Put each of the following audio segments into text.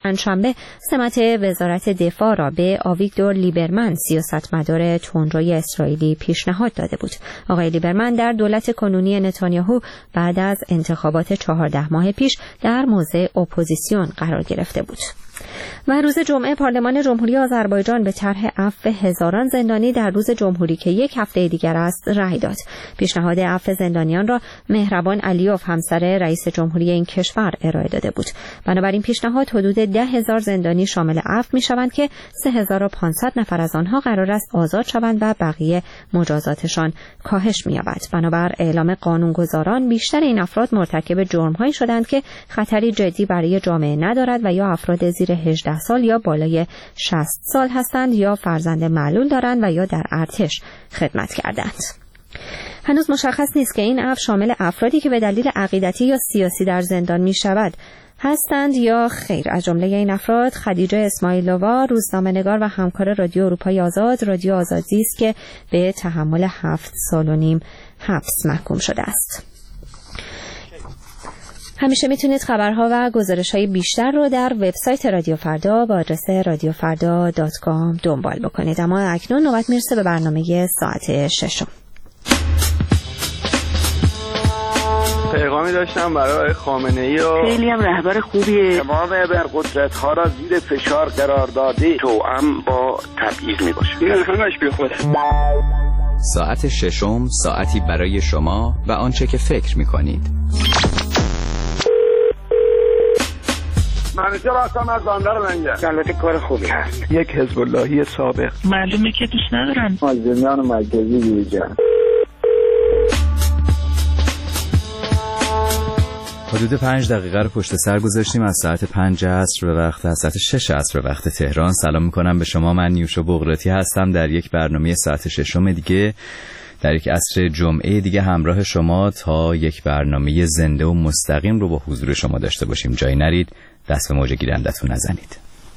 پنجشنبه سمت وزارت دفاع را به آویگدور لیبرمن سیاستمدار تندروی اسرائیلی پیشنهاد داده بود. آقای لیبرمن در دولت کنونی نتانیاهو بعد از انتخابات 14 ماه پیش در موضع اپوزیسیون قرار گرفته بود. و روز جمعه پارلمان جمهوری آذربایجان به طرح عفو هزاران زندانی در روز جمهوری که یک هفته دیگر است رأی داد. پیشنهاد عفو زندانیان را مهربان علیوف همسر رئیس جمهوری این کشور ارائه داده بود. بنابراین پیشنهاد حدود 10,000 زندانی شامل عفو می‌شوند که 3,500 نفر از آنها قرار است آزاد شوند و بقیه مجازاتشان کاهش می‌یابد. بنابر اعلام قانونگذاران بیشتر این افراد مرتکب جرم‌هایی شدند که خطری جدی برای جامعه ندارد و یا افراد زیر 18 سال یا بالای 60 سال هستند یا فرزند معلول دارند و یا در ارتش خدمت کردند. هنوز مشخص نیست که این عفو شامل افرادی که به دلیل عقیدتی یا سیاسی در زندان می شود هستند یا خیر. از جمله این افراد خدیجه اسماعیلووا، روزنامه‌نگار و همکار رادیو اروپای آزاد، رادیو آزادی است که به تحمل 7 سال و نیم حبس محکوم شده است. همیشه میتونید خبرها و گزارش‌های بیشتر رو در وبسایت رادیو فردا با آدرس radiofarda.com دنبال بکنید. اما اکنون نوبت میرسه به برنامه ساعت 6. پیغامی داشتم برای خامنه‌ای و خیلی هم رهبر خوبیه. تمام ابرقدرت‌ها را زیر فشار قرار داده توأم با تبعیض میباشه. این همش بی خوده. ساعت 6 ساعتی برای شما و آنچه که فکر میکنید. منیجر هستم از بندر لنگر. البته کار خوبی هست. یک حزب اللهی سابق. معلومه که دوست ندارن. مازنیان مرکزی دیجا. حدود 5 دقیقه رو پشت سر گذاشتیم از ساعت 5 عصر به وقت از ساعت 6 عصر به وقت تهران. سلام میکنم به شما. من نیوشا بغراتی هستم در یک برنامه ساعت 6 دیگه، در یک عصر جمعه دیگه همراه شما تا یک برنامه زنده و مستقیم رو با حضور شما داشته باشیم. جایی نرید، دست به موج گیرندتون نزنید.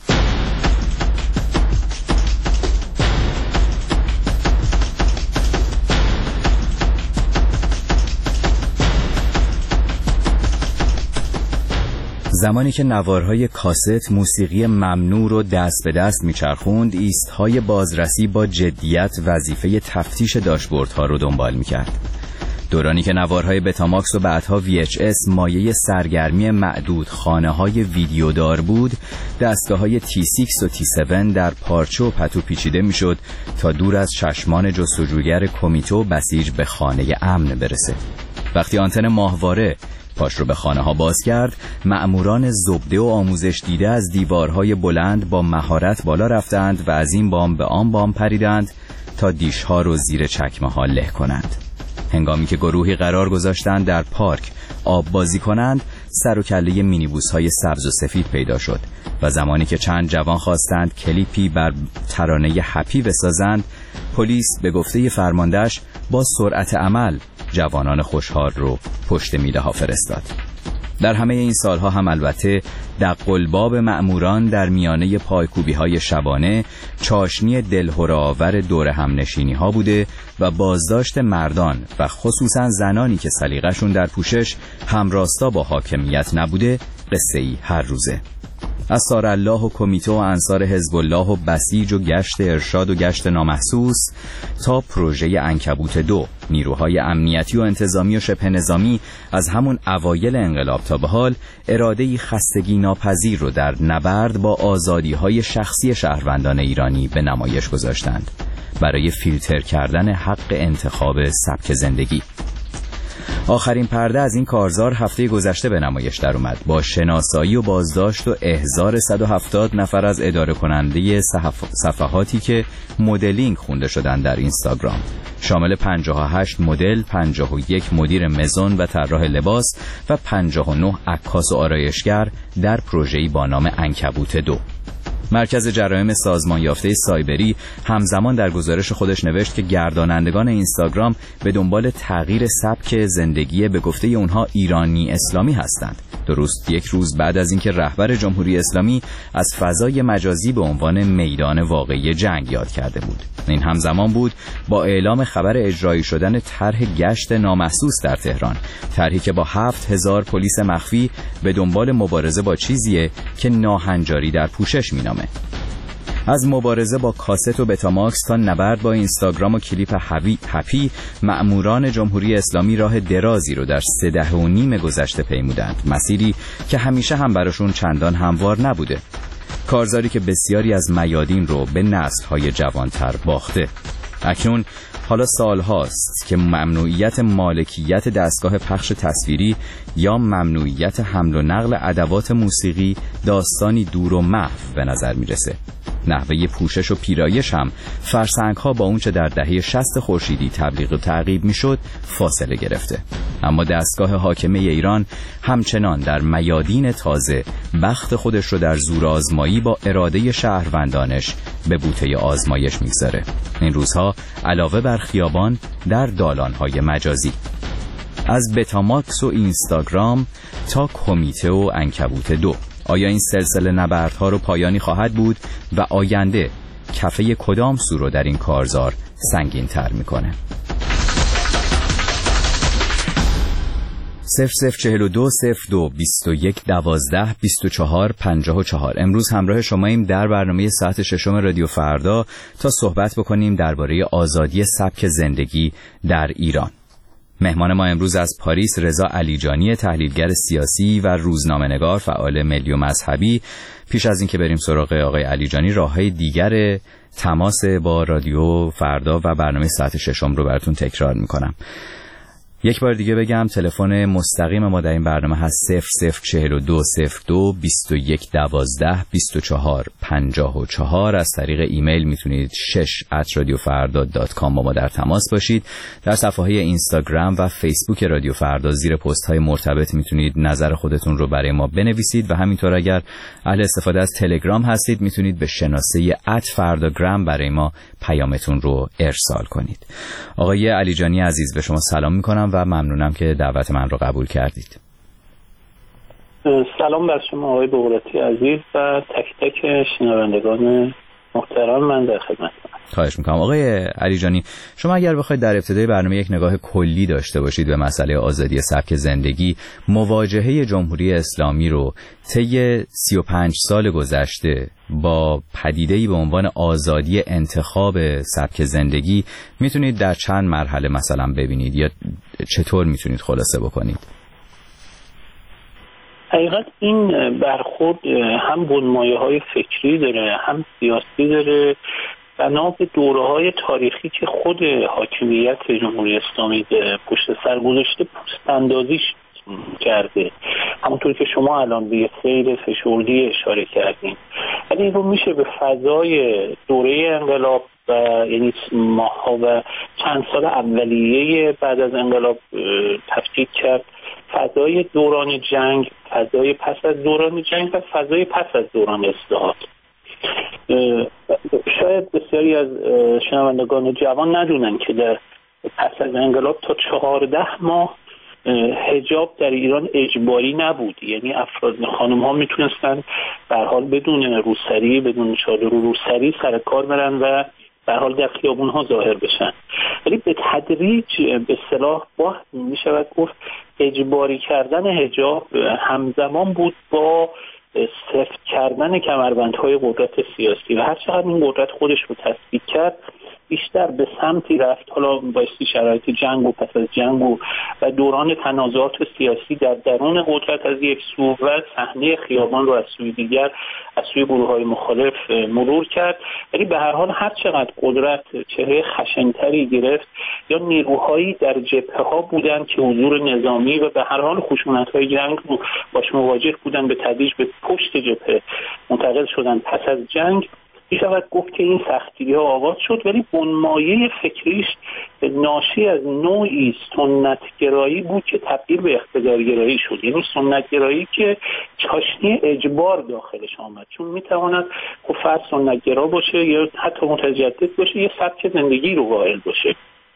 زمانی که نوارهای کاست موسیقی ممنوع رو دست به دست میچرخوند، ایستهای بازرسی با جدیت وظیفه تفتیش داشبوردها رو دنبال میکرد. دورانی که نوارهای بتاماکس و بعدها VHS مایه سرگرمی معدود خانه‌های ویدیودار بود، دستگاه‌های T6 و T7 در پارچه و پتو پیچیده میشد تا دور از چشمان جستجوگر کمیته بسیج به خانه امن برسه. وقتی آنتن ماهواره پاش رو به خانه ها باز کرد، مأموران زبده و آموزش دیده از دیوارهای بلند با مهارت بالا رفتند و از این بام به آن بام پریدند تا دیش ها رو زیر چکمه ها له کنند. هنگامی که گروهی قرار گذاشتند در پارک آب بازی کنند، سر و کله مینیبوس های سبز و سفید پیدا شد و زمانی که چند جوان خواستند کلیپی بر ترانه هپی بسازند، پلیس به گفته فرماندهش با سرعت عمل جوانان خوشحال رو پشت میله ها فرستاد. در همه این سالها هم البته دقلباب مأموران در میانه پایکوبی های شبانه چاشنی دلهره‌آور دور هم نشینی ها بوده و بازداشت مردان و خصوصا زنانی که سلیقه‌شون در پوشش همراستا با حاکمیت نبوده قصه‌ای هر روزه. از سارالله و کمیته و انصار حزب الله و بسیج و گشت ارشاد و گشت نامحسوس تا پروژه عنکبوت 2، نیروهای امنیتی و انتظامی و شبه نظامی از همون اوایل انقلاب تا به حال اراده‌ای خستگی ناپذیر رو در نبرد با آزادی‌های شخصی شهروندان ایرانی به نمایش گذاشتند برای فیلتر کردن حق انتخاب سبک زندگی. آخرین پرده از این کارزار هفته گذشته به نمایش در اومد با شناسایی و بازداشت و احضار 170 نفر از اداره کننده صفحاتی که مدلینگ خونده شدن در اینستاگرام، شامل 58 مدل، 51 مدیر مزون و طراح لباس و 59 عکاس و آرایشگر در پروژه‌ای با نام عنکبوت 2. مرکز جرایم سازمان یافته سایبری همزمان در گزارش خودش نوشت که گردانندگان اینستاگرام به دنبال تغییر سبک زندگی به گفته اونها ایرانی اسلامی هستند درست یک روز بعد از اینکه رهبر جمهوری اسلامی از فضای مجازی به عنوان میدان واقعی جنگ یاد کرده بود. این همزمان بود با اعلام خبر اجرایی شدن طرح گشت نامحسوس در تهران، طرحی که با 7000 پلیس مخفی به دنبال مبارزه با چیزیه که ناهنجاری در پوشش مینامه. از مبارزه با کاست و بتاماکس تا نبرد با اینستاگرام و کلیپ هپی، مأموران جمهوری اسلامی راه درازی رو در 3 دهه و نیم گذشته پیمودند، مسیری که همیشه هم براشون چندان هموار نبوده، کارزاری که بسیاری از میادین رو به نسل‌های جوانتر باخته. اکنون حالا سالهاست که ممنوعیت مالکیت دستگاه پخش تصویری یا ممنوعیت حمل و نقل ادوات موسیقی داستانی دور و محو به نظر میرسه. نحوه پوشش و پیرایش هم فرسنگ‌ها با اونچه در دهه 60 خورشیدی تبلیغ و تعقیب میشد فاصله گرفته. اما دستگاه حاکمه ایران همچنان در میادین تازه بخت خودش رو در زور آزمایی با اراده شهروندانش به بوته آزمایش میگذاره. این روزها علاوه بر خیابان در دالان‌های مجازی، از بتاماکس و اینستاگرام تا کمیته و عنکبوت 2، آیا این سلسله نبردها رو پایانی خواهد بود و آینده کفه کدام سو رو در این کارزار سنگین تر میکنه؟ 0042 02 21 12 24 54. امروز همراه شماییم در برنامه ساعت ششم رادیو فردا تا صحبت بکنیم درباره آزادی سبک زندگی در ایران. مهمان ما امروز از پاریس رضا علیجانی، تحلیلگر سیاسی و روزنامه‌نگار فعال ملی و مذهبی. پیش از اینکه بریم سراغ آقای علیجانی، راه‌های دیگر تماس با رادیو فردا و برنامه ساعت ششم رو براتون تکرار می‌کنم. یک بار دیگه بگم تلفن مستقیم ما در این برنامه هست 0042 02 21 12 24 54. از طریق ایمیل میتونید 6@radiofarda.com با ما در تماس باشید. در صفحه اینستاگرام و فیسبوک رادیو فردا زیر پست های مرتبط میتونید نظر خودتون رو برای ما بنویسید و همینطور اگر اهل استفاده از تلگرام هستید میتونید به شناسه @فرداگرام برای ما پیامتون رو ارسال کنید. آقای علیجانی عزیز، به شما سلام میکنم و ممنونم که دعوت من رو قبول کردید. سلام بر شما آقای بغراتی عزیز و تک تک شنوندگان محترم، من در خدمتم. خواهش میکنم. آقای علیجانی، شما اگر بخواید در ابتدای برنامه یک نگاه کلی داشته باشید به مسئله آزادی سبک زندگی، مواجهه جمهوری اسلامی رو طی 35 سال گذشته با پدیده‌ای به عنوان آزادی انتخاب سبک زندگی میتونید در چند مرحله مثلا ببینید یا چطور میتونید خلاصه بکنید؟ حقیقت این برخورد هم بنمایه‌های فکری داره، هم سیاسی داره، بنا به دوره‌های تاریخی که خود حاکمیت جمهوری اسلامی پشت سر گذاشته پوست‌اندازیش کرده، همونطور که شما الان به سیر فشردی اشاره کردین. ولی این رو میشه به فضای دوره انقلاب و یعنی ماه‌ها و چند سال اولیه بعد از انقلاب تفکیک کرد. فضای دوران جنگ، فضای پس از دوران جنگ و فضای پس از دوران اصلاحات. شاید بسیاری از شنوندگان جوان ندونن که در پس از انقلاب تا 14 ماه حجاب در ایران اجباری نبود، یعنی افراد خانم ها میتونستن به هر حال بدون روسری، بدون چادر و روسری سر کار برن و به هر حال در خیابون ها ظاهر بشن. ولی به تدریج به اصطلاح با میشود گفت اجباری کردن حجاب همزمان بود با سفت کردن کمربندهای قدرت سیاسی و هر چقدر این قدرت خودش رو تثبیت کرد بیشتر به سمتی رفت، حالا بایستی شرایط جنگ و پس از جنگ و دوران تنازعات سیاسی در درون قدرت از یک سو و صحنه خیابان رو از سوی دیگر از سوی گروه‌های مخالف مرور کرد. ولی به هر حال هر چقدر قدرت چهره خشن‌تری گرفت یا نیروهایی در جبهه‌ها بودند که حضور نظامی و به هر حال خشونت‌های جنگ رو باش مواجه بودند، به تدریج به پشت جبهه منتقل شدند. پس از جنگ میشود گفت که این سختی‌ها آغاز شد، ولی بنمایه فکریش ناشی از نوعی سنتگرایی بود که تبدیل به اقتدارگرایی شد، یعنی سنتگرایی که چاشنی اجبار داخلش آمد، چون میتواند خب فرد سنتگرا باشه یا حتی متجدد باشه، یه سبک زندگی رو قائل باشه.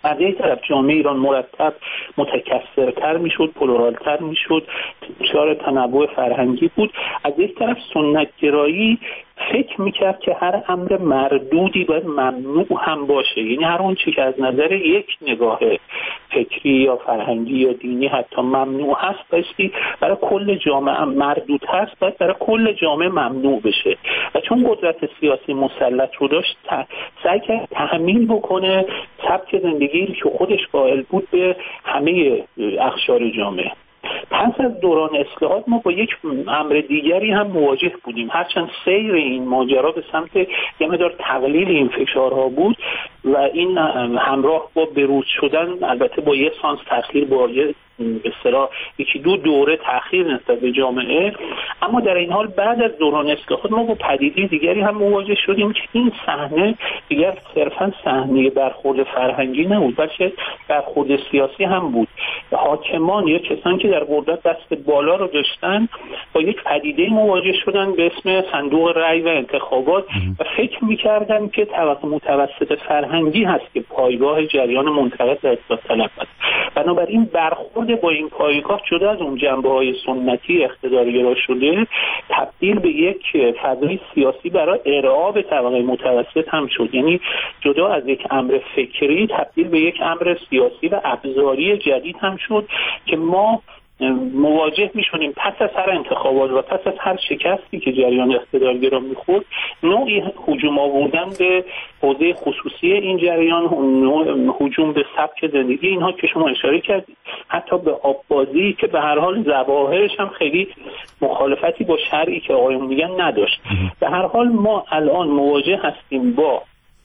از یک طرف جامعه ایران مرتب متکثرتر میشد، پلورالتر میشد، دچار تنوع فرهنگی بود. از یک طرف سنت گرایی فکر میکرد که هر امر مردودی باید ممنوع هم باشه، یعنی هر اون چی که از نظر یک نگاه فکری یا فرهنگی یا دینی حتی ممنوع هست بایستی برای کل جامعه مردود هست باید برای کل جامعه ممنوع بشه. و چون قدرت سیاسی مسلط رو داشت سعی کرد تحمیل بکنه سبک زندگی که خودش قائل بود به همه اقشار جامعه. پس از دوران اصلاحات ما با یک امر دیگری هم مواجه بودیم، هرچند سیر این ماجرا به سمت یه مقدار تقلیل این فشارها بود و این همراه با بروز شدن، البته با یه سانس تأخیر، با یه به اصطلاح یکی دو دوره تأخیر نسبت به جامعه، اما در این حال بعد از دوران اصلاحات ما با پدیده دیگری هم مواجه شدیم که این صحنه دیگر صرفا صحنه برخورد فرهنگی نبود بلکه برخورد سیاسی هم بود. حاکمان یا کسانی که در قدرت دست بالا رو داشتن با یک پدیده مواجه شدن به اسم صندوق رأی و انتخابات و فکر می‌کردن که طبقه متوسط فرهنگی هست که پایگاه جریان منتقد و اصلاح طلب است. بنابراین برخورد با این پایگاه جدا از اون جنبه‌های سنتی اقتدارگرا شده تبدیل به یک فضای سیاسی برای ارعاب طبقه متوسط هم شد، یعنی جدا از یک امر فکری تبدیل به یک امر سیاسی و ابزاری جدید هم شد که ما مواجه میشونیم پس از هر انتخابات و پس از هر شکستی که جریان اقتدارگرا میخورد نوعی هجوم آوردن به حوزه خصوصی این جریان، هجوم به سبک زندگی اینها که شما اشاره کردید، حتی به آببازی که به هر حال ظواهرش هم خیلی مخالفتی با شرعی که آقایون میگن نداشت. به هر حال ما الان مواجه هستیم با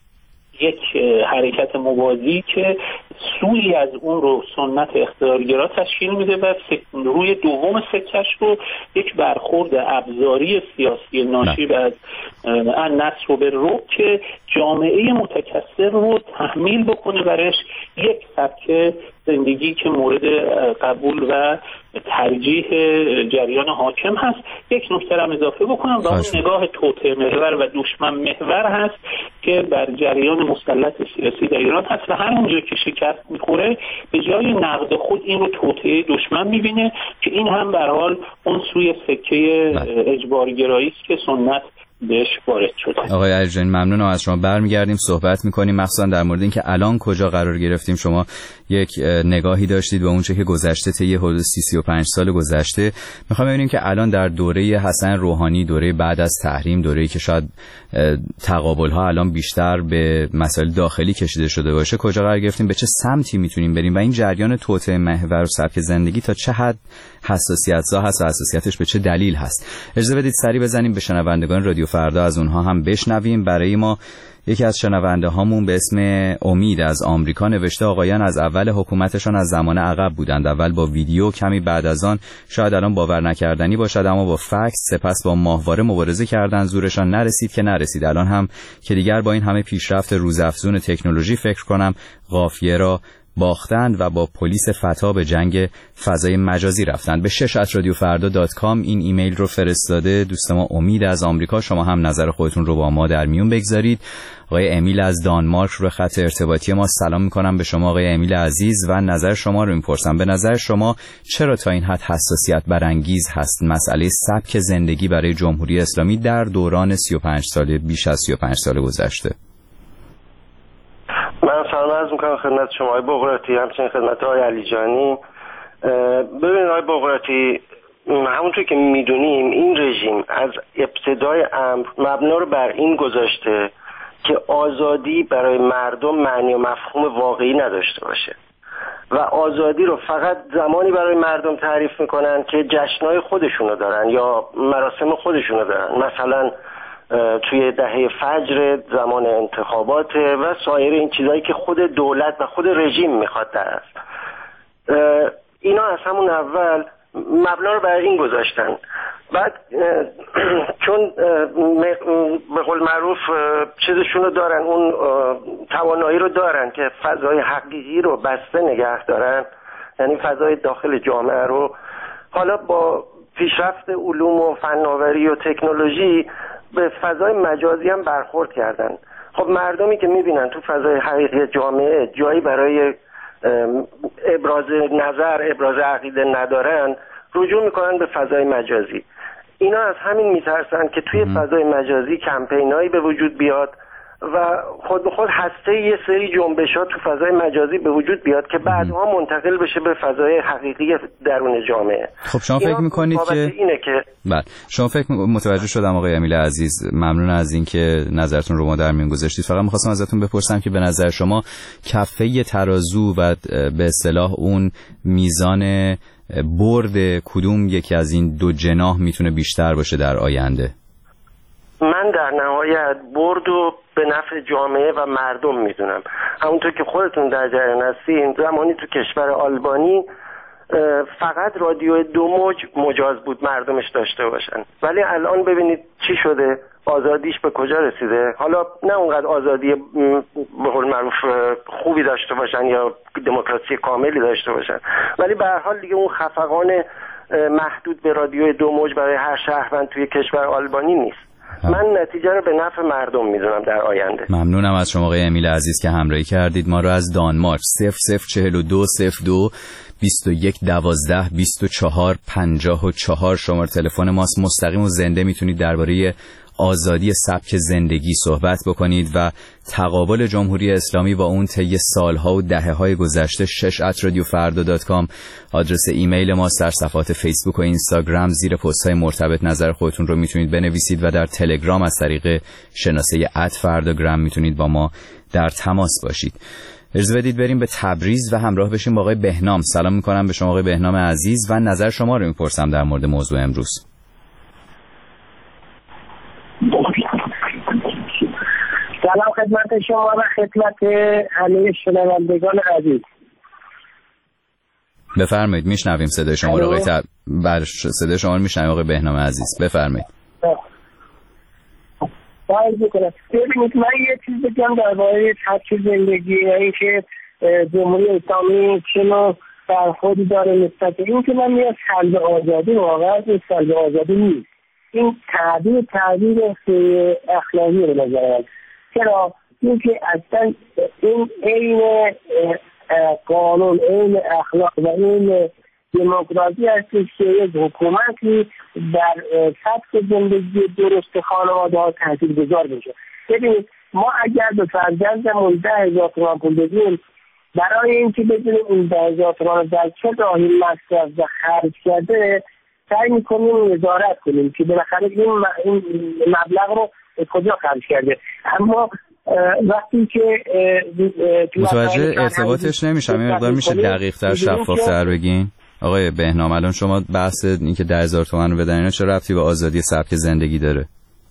یک حرکت موازی که سوی از اون رو سنت اقتدارگرا تشکیل میده و روی دوم سکش رو یک برخورد ابزاری سیاسی ناشی از نصر و به رو که جامعه متکثر رو تحمیل بکنه برش یک سبک زندگی که مورد قبول و ترجیح جریان حاکم هست. یک نکته را اضافه بکنم و اون نگاه توطئه محور و دشمن محور هست که بر جریان مسلط سیاسی در ایران هست و هر اونجا که شکست میخوره به جای نقد خود این رو توطئه دشمن میبینه که این هم به هر حال اون سوی سکه اجبارگرایی است که سنت بهش وارد شده. آقای علیجانی ممنونم از شما. برمیگردیم صحبت میکنیم مخصوصا در مورد اینکه الان کجا قرار گرفتیم. شما یک نگاهی داشتید به اونچه که گذشته طی حدود 35 سال گذشته. میخوام ببینیم که الان در دوره حسن روحانی، دوره بعد از تحریم، دوره‌ای که شاید تقابل‌ها الان بیشتر به مسائل داخلی کشیده شده باشه، کجا قرار گرفتیم، به چه سمتی میتونیم بریم و این جریان توطئه محور و سبک زندگی تا چه حد حساسیت‌زا هست و حساسیتش به چه دلیل هست. اجازه بدید سری بزنیم به شنوندگان رادیو فردا، از اونها هم بشنویم. برای ما یکی از شنونده هامون به اسم امید از آمریکا نوشته آقایان از اول حکومتشان از زمان عقب بودند، اول با ویدیو، کمی بعد از آن شاید الان باور نکردنی باشد اما با فکس، سپس با ماهواره مبارزه کردن، زورشان نرسید که نرسید. الان هم که دیگر با این همه پیشرفت روزافزون تکنولوژی فکر کنم قافیه را باختند و با پلیس فتا به جنگ فضای مجازی رفتند. به 6@radiofarda.com این ایمیل رو فرستاده دوست ما امید از آمریکا. شما هم نظر خودتون رو با ما در میون بگذارید. آقای امیل از دانمارک رو خط ارتباطی ما سلام میکنم به شما آقای امیل عزیز و نظر شما رو میپرسم. به نظر شما چرا تا این حد حساسیت برانگیز هست مسئله سبک زندگی برای جمهوری اسلامی در دوران 35 سال بیش از 35 سال گذشته؟ من سلام عرض میکنم خدمت شما آقای بقراتی، همچنین خدمت آقای علیجانی. ببینید آقای بقراتی، همونطور که میدونیم این رژیم از ابتدای امر مبنا رو بر این گذاشته که آزادی برای مردم معنی و مفهوم واقعی نداشته باشه و آزادی رو فقط زمانی برای مردم تعریف میکنن که جشنای خودشونو دارن یا مراسم خودشونو دارن، مثلا توی دهه فجر زمان انتخابات و سایر این چیزایی که خود دولت و خود رژیم میخواد در است. اینا از همون اول مبنا رو برای این گذاشتن. بعد چون به قول معروف چیزشون رو دارن، اون توانایی رو دارن که فضای حقیقی رو بسته نگه دارن، یعنی فضای داخل جامعه رو، حالا با پیشرفت علوم و فناوری و تکنولوژی به فضای مجازی هم برخورد کردن. خب مردمی که میبینن تو فضای حقیقی جامعه جایی برای ابراز نظر، ابراز عقیده ندارن، رجوع میکنن به فضای مجازی. اینا از همین میترسن که توی فضای مجازی کمپینایی به وجود بیاد و خود به خود هسته یه سری جنبشات تو فضای مجازی به وجود بیاد که بعدها منتقل بشه به فضای حقیقی درون جامعه. خب شما فکر میکنید که بله، شما فکر متوجه شدم آقای امیل عزیز، ممنون از اینکه نظرتون رو ما در میون گذاشتید. فقط می‌خواستم ازتون بپرسم که به نظر شما کفه ترازو و به اصطلاح اون میزان برد کدوم یکی از این دو جناح میتونه بیشتر باشه در آینده؟ من در نهایت برد و به نفع جامعه و مردم میدونم. همونطور که خودتون در جریان هستین، زمانی تو کشور آلبانی فقط رادیو 2 موج مجاز بود مردمش داشته باشن، ولی الان ببینید چی شده، آزادیش به کجا رسیده. حالا نه اونقدر آزادی به قول معروف خوبی داشته باشن یا دموکراسی کاملی داشته باشن، ولی به هر حال دیگه اون خفقان محدود به رادیو 2 موج برای هر شهروند توی کشور آلبانی نیست. من نتیجه رو به نفع مردم میدونم در آینده. ممنونم از شما آقای امیل عزیز که همراهی کردید. ما رو از دانمارک 004202 21 12 24 54 شماره تلفن ماست. مستقیم و زنده میتونید درباره آزادی سبک زندگی صحبت بکنید و تقابل جمهوری اسلامی با اون طی سالها و دهه‌های گذشته 6@radiofarda.com آدرس ایمیل ما، در صفحات فیسبوک و اینستاگرام زیر پست‌های مرتبط نظر خودتون رو میتونید بنویسید و در تلگرام از طریق شناسه @فرداگرام میتونید با ما در تماس باشید. اجازه بدید بریم به تبریز و همراه بشیم با آقای بهنام. سلام میکنم به شما آقای بهنام عزیز و نظر شما رو میپرسم در مورد موضوع امروز. سلام خدمت شما و خدمت همه شنوندگان عزیز. بفرمایید، میشنویم صدای شما رو آقای صدای شما رو میشنویم آقای بهنام عزیز، بفرمایید. ببینید من یه چیز بگم درباره سبک زندگی، یعنی که جمهوری اسلامی چنو برخوردی داره نسبت به این که من میاد سلب آزادی، واقعا این سلب آزادی نیست. این تعبیر اخلاقی رو نظرم. چرا؟ این که اصلا این عین قانون، عین اخلاق و این دموکراسی هستش که یک حکومتی در سبک زندگی درست خانواده ها تاثیرگذار بشه. ببینید ما اگر به فرزندمون 10,000 تومان پول بدیم، برای اینکه بدونیم این 10,000 تومان در چه راهی مصرف و خرج کرده، سعی میکنیم نظارت کنیم که بالاخره این مبلغ رو کجا خرج کرده. اما وقتی که متوجه ارتباطش نمیشم، این مقدار میشه دقیق تر شفاف تر بگین آقای بهنام؟ الان شما بحث این که 10,000 تومان رو بدن اینا چه ربطی به آزادی سبک زندگی داره؟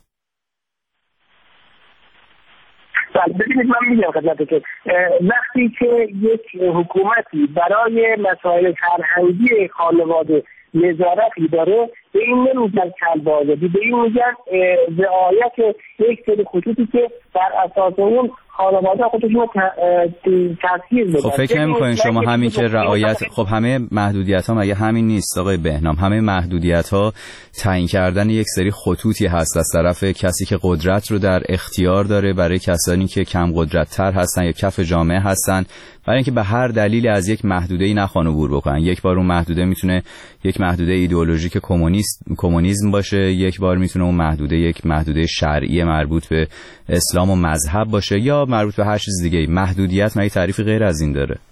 ببینید من میگم خدمتتون که وقتی که یک حکومتی برای مسائل فرهنگی خانواده نظارتی داره، به این نمیگن کلب آزادی، به این میگن رعایت یک سری خطوطی که بر اساس اون خانواده خودشون تاثیر بده. خب فکر نمی‌کنین شما همین که رعایت، خب همه محدودیت‌ها مگه همین نیست آقای بهنام؟ همه محدودیت‌ها تعیین کردن یک سری خطوطی هست از طرف کسی که قدرت رو در اختیار داره برای کسانی که کم قدرت‌تر هستن یا کف جامعه هستن، برای اینکه به هر دلیلی از یک محدوده‌ای نخوان عبور بکنن. یک بار اون محدوده میتونه یک محدوده ایدئولوژیک کمونیسم باشه، یک بار میتونه اون محدوده یک محدوده شرعی مربوط به اسلام و مذهب باشه یا مربوط به هر چیز دیگه. محدودیت مگه تعریفی غیر از این داره؟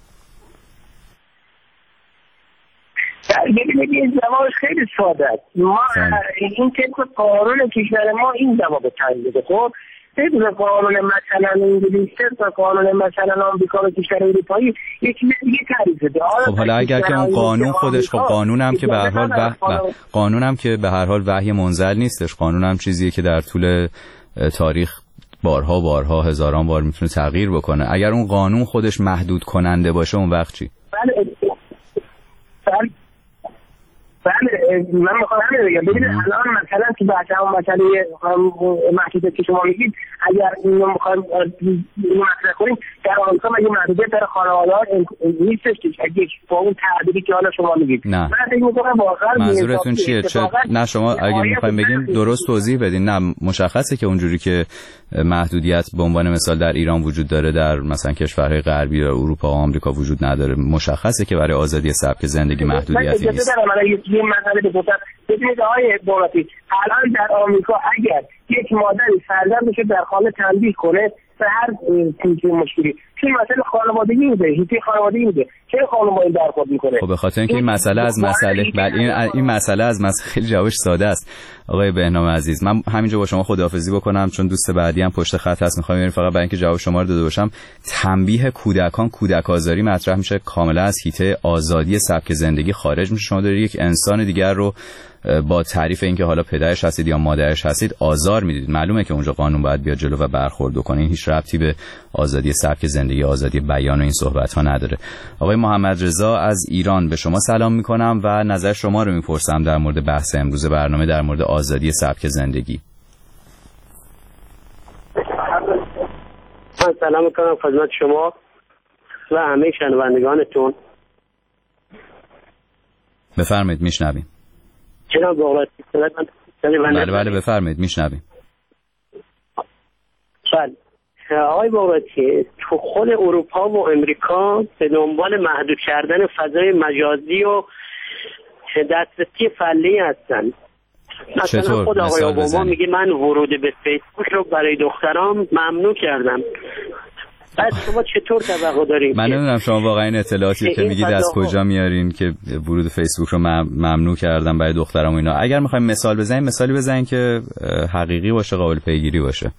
ببینید این جوابش خیلی ساده است. ما این طبق قانون کشور ما این جواب تعیین بده. خب طبق قانون مثلا انگلیس، طبق قانون مثلا آمریکا و کشور اروپایی یک چیز دیگه تعریف بده. خب حالا اگر که اون قانون خودش، خب قانونم که به هر حال قانونم که به هر حال وحی منزل نیستش، قانونم چیزیه که در طول تاریخ بارها هزاران بار میتونه تغییر بکنه. اگر اون قانون خودش محدود کننده باشه اون وقت چی؟ بله من میخوام همین بگم. ببینید الان مثلا تو بحث هم مسئله محدودیت که شما میگید، اگر اینو میخوایم مطرح کنیم، در آمریکا مگه محدودیت در خانواده‌ها نیستش که اگه با اون تعدیلی که حالا شما میگید؟ نه. من فکر می‌کنم واقعا منظورتون چیه؟ نه شما اگه میخوایم بگین درست توضیح بدین. نه مشخصه که اونجوری که محدودیت به عنوان مثال در ایران وجود داره، در مثلا کشورهای غربی یا اروپا و آمریکا وجود نداره. مشخصه که برای آزادی سبک زندگی محدودیتی نیست. یه مسئله بگم. ببینید آقای باقری، الان در آمریکا اگر یک مادری فرزندش در خانه تنبیه کنه به هر مشکلی، چه مسئله خانوادگی بوده، هیچ خانوادگی بوده، چه خانم با این برخورد میکنه؟ خب به خاطر اینکه این مسئله از مسئله این مسئله از مسئله خیلی جوابش ساده است. آقای بهنام عزیز، من همینجا با شما خداحافظی بکنم چون دوست بعدی هم پشت خط هست. میخوام فقط برای اینکه جواب شما رو داده باشم، تنبیه کودکان، کودک آزاری مطرح میشه، کاملا از حیطه آزادی سبک زندگی خارج میشه. شما دارید یک انسان دیگر رو با تعریف اینکه حالا پدرش هستید یا مادرش هستید آزار میدید. معلومه که اونجا قانون باید بیاد جلو و برخورد کنه. این هیچ ربطی به آزادی سبک زندگی، آزادی بیان و این صحبت ها نداره. آقای محمد رضا از ایران، به شما سلام میکنم و نظر شما رو میپرسم در مورد بحث امروز برنامه در مورد آزادی سبک زندگی. من سلام میکنم خدمت شما و همه شنوندگانتون. بفرمایید میشنویم. جناب باقراتی، بله بفرمایید میشنویم. بله آقای باقراتی، تو خود اروپا و امریکا به دنبال محدود کردن فضای مجازی و دسترسی فعلی هستن. مثلا خود آقای اوباما میگه من ورود به فیسبوک رو برای دخترام ممنوع کردم. بعد شما چطور توقع دارین؟ من نمیدونم شما واقعا این اطلاعاتی که میگید از کجا میارین که ورود فیسبوک رو ممنوع کردم برای دخترام و اینا. اگر میخوایم مثال بزنیم، مثالی بزنین که حقیقی باشه، قابل پیگیری باشه.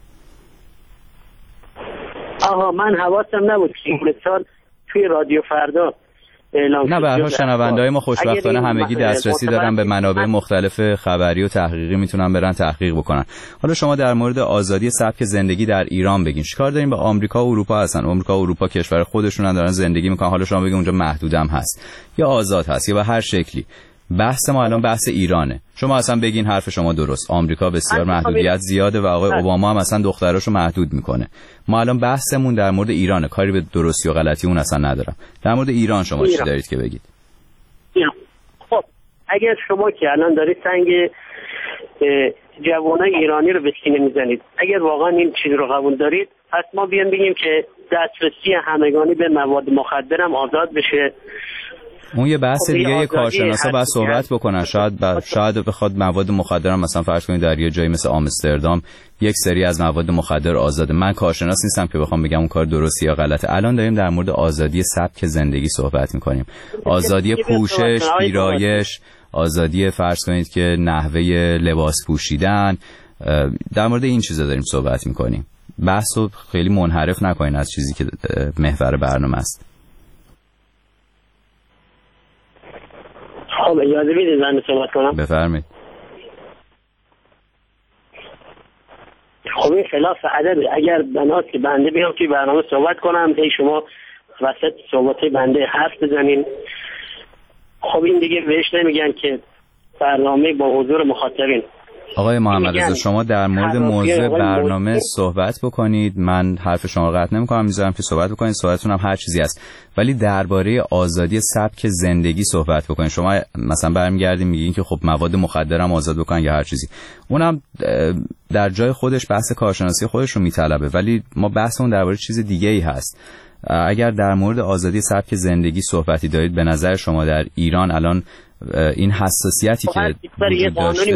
من حواسم نبود که این مثال توی رادیو فردا نه به هر حال شنونده‌های ما خوشبختانه همگی دسترسی دارن به منابع مختلف خبری و تحقیقی، میتونن برن تحقیق بکنن. حالا شما در مورد آزادی سبک زندگی در ایران بگین. چیکار داریم؟ به آمریکا و اروپا هستن. آمریکا و اروپا کشور خودشونن دارن زندگی میکنن. حالا شما بگین اونجا محدودم هست یا آزاد هست یا به هر شکلی. بحث ما الان بحث ایرانه. شما اصلا بگین حرف شما درست. آمریکا بسیار محدودیت زیاده و آقای اوباما هم اصلا دختراشو محدود میکنه. ما الان بحثمون در مورد ایرانه. کاری به درستی و غلطی اون اصلا ندارم. در مورد ایران شما چی دارید که بگید؟ خب اگر شما که الان دارید سنگ جوانای ایرانی رو به سینه میزنید، اگر واقعا این چیز رو قبول دارید، پس ما بیان بگیم که دسترسی همگانی به مواد مخدر هم آزاد بشه. اون یه بحث دیگه، یه کارشناسا باید صحبت بکنن. شاید بخواد مواد مخدر هم مثلا فرض کنید در یه جایی مثل آمستردام یک سری از مواد مخدر آزاده. من کارشناس نیستم که بخوام بگم اون کار درستی یا غلطه. الان داریم در مورد آزادی سبک زندگی صحبت میکنیم. آزادی پوشش، پیرایش، آزادی فرض کنید که نحوه لباس پوشیدن، در مورد این چیزا داریم صحبت میکنیم. بحثو خیلی منحرف نکنین از چیزی که محور برنامه است. خب اجازه بدید من صحبت کنم. بفرمایید. خب این خلاف ادب. اگر بنات که بنده بیام توی برنامه صحبت کنم، هی شما وسط صحبت بنده حرف بزنین، خب این دیگه بهش نمیگن که برنامه با حضور مخاطبین. آقای محمد رضا، شما در مورد موضوع برنامه صحبت بکنید. من حرف شما قطع نمی‌کنم، میذارم که صحبت بکنید. صحبتتون هم هر چیزی است، ولی درباره آزادی سبک زندگی صحبت بکنید. شما مثلا برمیگردین میگین که خب مواد مخدر هم آزاد بکنن یا هر چیزی. اونم در جای خودش بحث کارشناسی خودش رو میطلبه، ولی ما بحثمون درباره چیز دیگه‌ای هست. اگر در مورد آزادی سبک زندگی صحبتی دارید، به نظر شما در ایران الان این حساسیتی که وجود داشته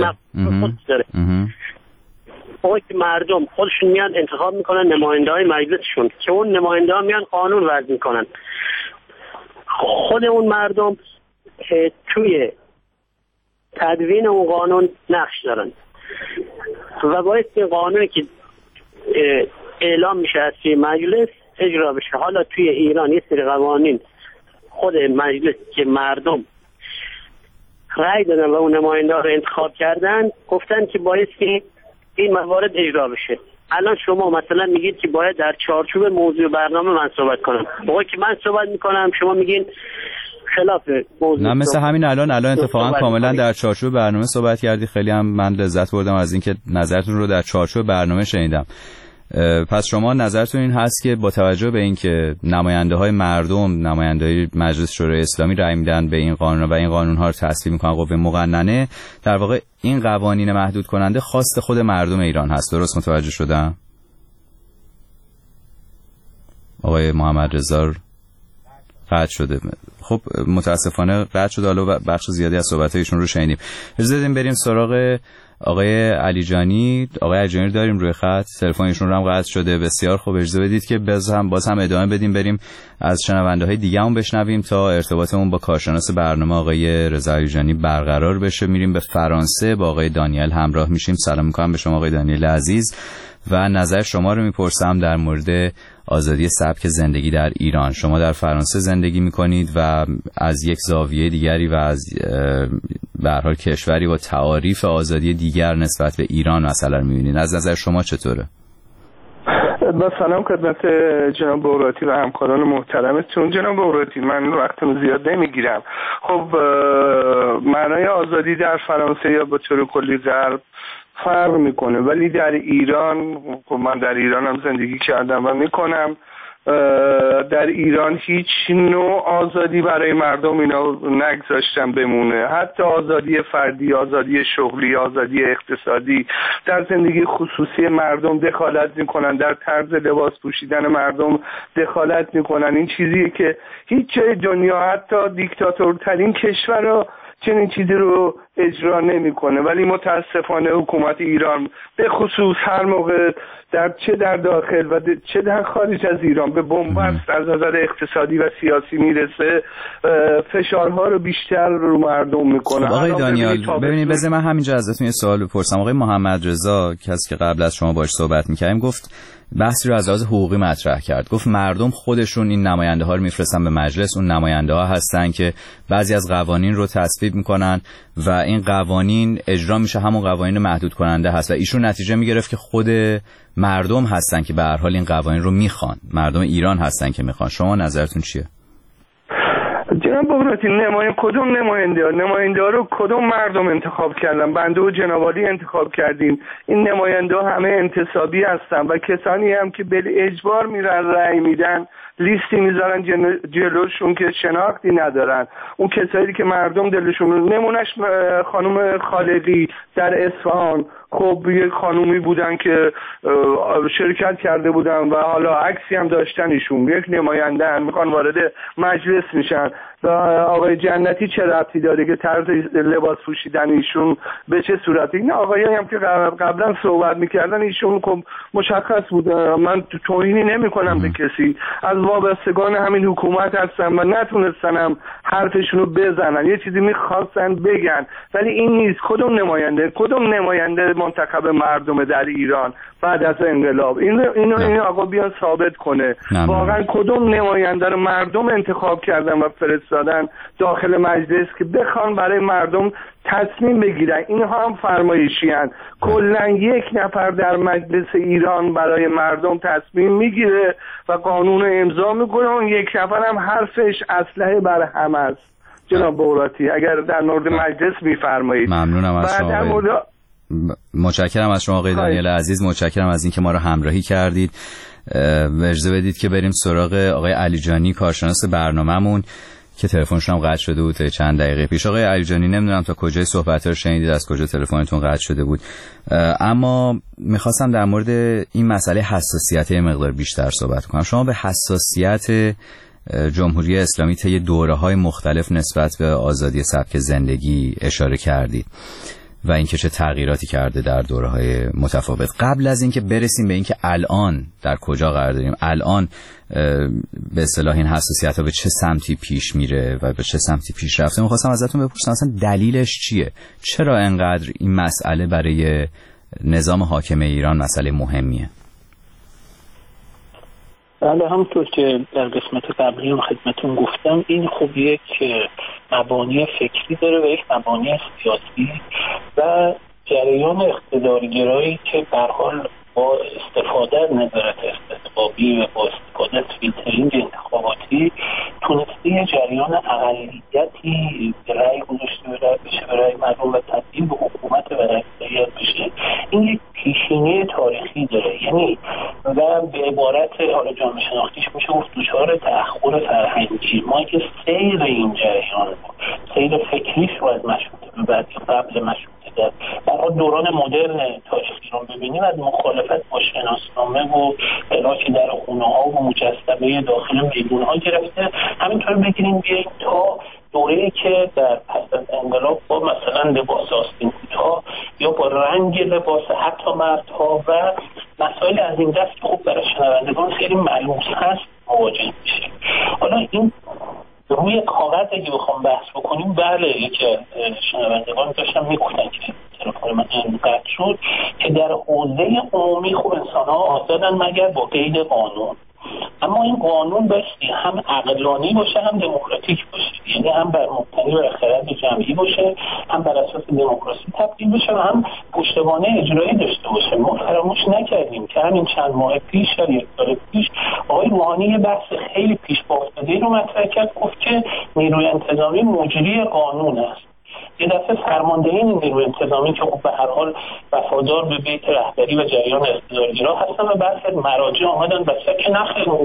که مردم خودشون میان انتخاب میکنن نماینده‌های مجلسشون که اون نماینده‌ها میان قانون وضع میکنن. خود اون مردم توی تدوین اون قانون نقش دارن و باید این قانونی که اعلام میشه از توی مجلس اجرا بشه. حالا توی ایران یه سری قوانین خود مجلس که مردم رأی دادن و اون نماینده رو انتخاب کردن گفتن که باید که این موارد اجرا بشه. الان شما مثلا میگید که باید در چارچوب موضوع برنامه من صحبت کنم. موقعی که من صحبت میکنم شما میگین خلاف موضوع. نه مثل همین الان اتفاقا کاملا در چارچوب برنامه صحبت کردی. خیلی هم من لذت بردم از اینکه نظرتون رو در چارچوب برنامه شنیدم. پس شما نظرتون این هست که با توجه به اینکه نماینده‌های مردم، نماینده‌های مجلس شورای اسلامی رأی میدن به این قانون و این قانون‌ها رو تصویب میکنن قوه مقننه، در واقع این قوانین محدود کننده خواست خود مردم ایران هست. درست متوجه شدم؟ آقای محمد رضا قطع شده. خب متاسفانه قطع شده. حالا بخش زیادی از صحبت‌هایشون رو شنیدیم. اجازه بدیم بریم سراغ آقای علیجانی. آقای علیجانی رو داریم روی خط، تلفنشون رو هم قطع شده. بسیار خوب، اجازه بدید که باز هم ادامه بدیم، بریم از شنونده‌های دیگه‌مون بشنویم تا ارتباطمون با کارشناس برنامه آقای رضا علیجانی برقرار بشه. میریم به فرانسه، با آقای دانیل همراه میشیم. سلام می‌کنم به شما آقای دانیل عزیز و نظر شما رو میپرسم در مورد آزادی سبک زندگی در ایران. شما در فرانسه زندگی میکنید و از یک زاویه دیگری و از به هر حال کشوری با تعاریف آزادی دیگر نسبت به ایران مثلا میبینید. از نظر شما چطوره؟ با سلام خدمت جناب بوراتی و همکاران محترمتون. جناب بوراتی، من وقتتون زیاد نمیگیرم. خب معنای آزادی در فرانسه یا به طور کلی غرب فرق میکنه، ولی در ایران، خب من در ایران هم زندگی کردم و میکنم، در ایران هیچ نوع آزادی برای مردم اینا نگذاشتن بمونه. حتی آزادی فردی، آزادی شغلی، آزادی اقتصادی، در زندگی خصوصی مردم دخالت میکنن، در طرز لباس پوشیدن مردم دخالت میکنن. این چیزیه که هیچ جای دنیا، حتی دیکتاتورترین کشور رو چنین چیزی رو اجرا نمیکنه. ولی متاسفانه حکومت ایران به خصوص هر موقع چه در داخل و چه در خارج از ایران به بنبست از نظر اقتصادی و سیاسی میرسه، فشارها رو بیشتر رو مردم میکنه. خب آقای دانیال، ببینید بذار من همینجا ازتون یه سوال بپرسم. آقای محمد رضا کسی که قبل از شما باهاش صحبت می‌کردیم گفت بحثی رو از لحاظ حقوقی مطرح کرد. گفت مردم خودشون این نماینده ها رو میفرستن به مجلس، اون نماینده ها هستن که بعضی از قوانین رو تصویب میکنن و این قوانین اجرا میشه، همون قوانین محدود کننده هست و ایشون نتیجه میگرفت که خود مردم هستن که به هر حال این قوانین رو میخوان، مردم ایران هستن که میخوان. شما نظرتون چیه؟ جناب بوراتی، کدوم نماینده ها رو کدوم مردم انتخاب کردن؟ بنده و جناب عالی انتخاب کردیم. این نماینده ها همه انتصابی هستن و کسانی هم که به اجبار میرن رأی میدن، لیستی میذارن جلوشون که شناختی ندارن. اون کسایی که مردم دلشون، نمونش خانم خالقی در اصفهان، خب یک خانومی بودن که شرکت کرده بودن و حالا عکسی هم داشتن، ایشون یک نماینده هم میخوان وارد مجلس میشن. و آقای جنتی چه ربطی داره که طرز لباس پوشیدن ایشون به چه صورتی؟ این آقایایی هم که قبلا صحبت میکردن، ایشون خب مشخص بود. من توهینی نمیکنم به کسی، از وابستگان همین حکومت هستن و نتونستن هم حرفشون رو بزنن، یه چیزی میخواستن بگن، ولی این نیست. کدوم نماینده منتخب مردم در ایران بعد از انقلاب؟ این آقا بیان ثابت کنه واقعا کدوم نماینده رو مردم انتخاب کردن و فرستادن داخل مجلس که بخوان برای مردم تصمیم بگیرن. اینها هم فرمایشی هستند. کلا یک نفر در مجلس ایران برای مردم تصمیم میگیره و قانون امضا میکنه، اون یک نفر هم حرفش اسلحه بر هم است. جناب بوراتی اگر در مورد مجلس میفرمایید. ممنونم از شما. متشکرم از شما آقای دانیل عزیز، متشکرم از اینکه ما رو همراهی کردید. اجازه بدید که بریم سراغ آقای علیجانی، کارشناس برنامه‌مون که تلفنشون هم قطع شده بود چند دقیقه پیش. آقای علیجانی، نمیدونم تا کجای صحبت رو شنیدید، از کجا تلفنتون قطع شده بود، اما میخواستم در مورد این مسئله حساسیت یه مقدار بیشتر صحبت کنم. شما به حساسیت جمهوری اسلامی طی دوره‌های مختلف نسبت به آزادی سبک زندگی اشاره کردید و اینکه چه تغییراتی کرده در دوره‌های متفاوت. قبل از اینکه برسیم به اینکه الان در کجا قرار داریم، الان به اصطلاح این حساسیت‌ها به چه سمتی پیش میره و به چه سمتی پیش رفته، می‌خواستم ازتون بپرسم اصلا دلیلش چیه؟ چرا انقدر این مسئله برای نظام حاکم ایران مسئله مهمیه؟ بله، همونطور که در قسمت قبلی هم خدمتون گفتم، این خب یک مبانی فکری داره و یک مبانی سیاسی و جریان اقتدارگرایی که به هر حال با استفاده از نظارت استتبابی و با استفاده از فیلترینگ انتخاباتی تونسته یه جریان اقلیتی پیشینه تاریخی داره، یعنی و به عبارت حالا جامعه شناختیش میشه گفت دچار تأخر فرهنگی. ما که سیر این جریان سیر فکریش رو از مشروطه به بعد یا قبل مشروطه در دوران مدرن تاریخی رو ببینیم، از مخالفت با شناسنامه و علاج در خونه ها و مجسمه داخل میدون ها گرفته، همینطور بگیریم بیاییم تا دوره‌ای که در پس از انقلاب با مثلا لباس آستین کوتاه یا با رنگ لباس حتی مردها و مسائل از این دست که خوب برای شنوندگان خیلی ملموس هست مواجه میشه. حالا این روی کاغذ اگه بخوام بحث بکنیم، بله که شنوندگان داشتن میگفتن که تلفن من قطع شد که در حوزه عمومی خوب انسان‌ها آزادن مگر با قید قانون، اما این قانون بایستی هم عقلانی باشه هم دموکراتیک باشه، یعنی هم بر مبتنی بر خرد جمعی باشه، هم بر اساس دموکراسی تبدیل بشه و هم پشتوانه اجرایی داشته باشه. ما فراموش نکردیم که همین چند ماه پیش یا یک سال پیش آقای روحانی یه بحث خیلی پیش بافته‌ای رو مطرح کرد، گفت که نیروی انتظامی مجری قانون است. یه دفعه فرماندهی نیروی انتظامی که خب به هر حال وفادار به بیت رهبری و جریان اقتدارگرا هستن و بعضی مراجع آمدن بسیار که نخیر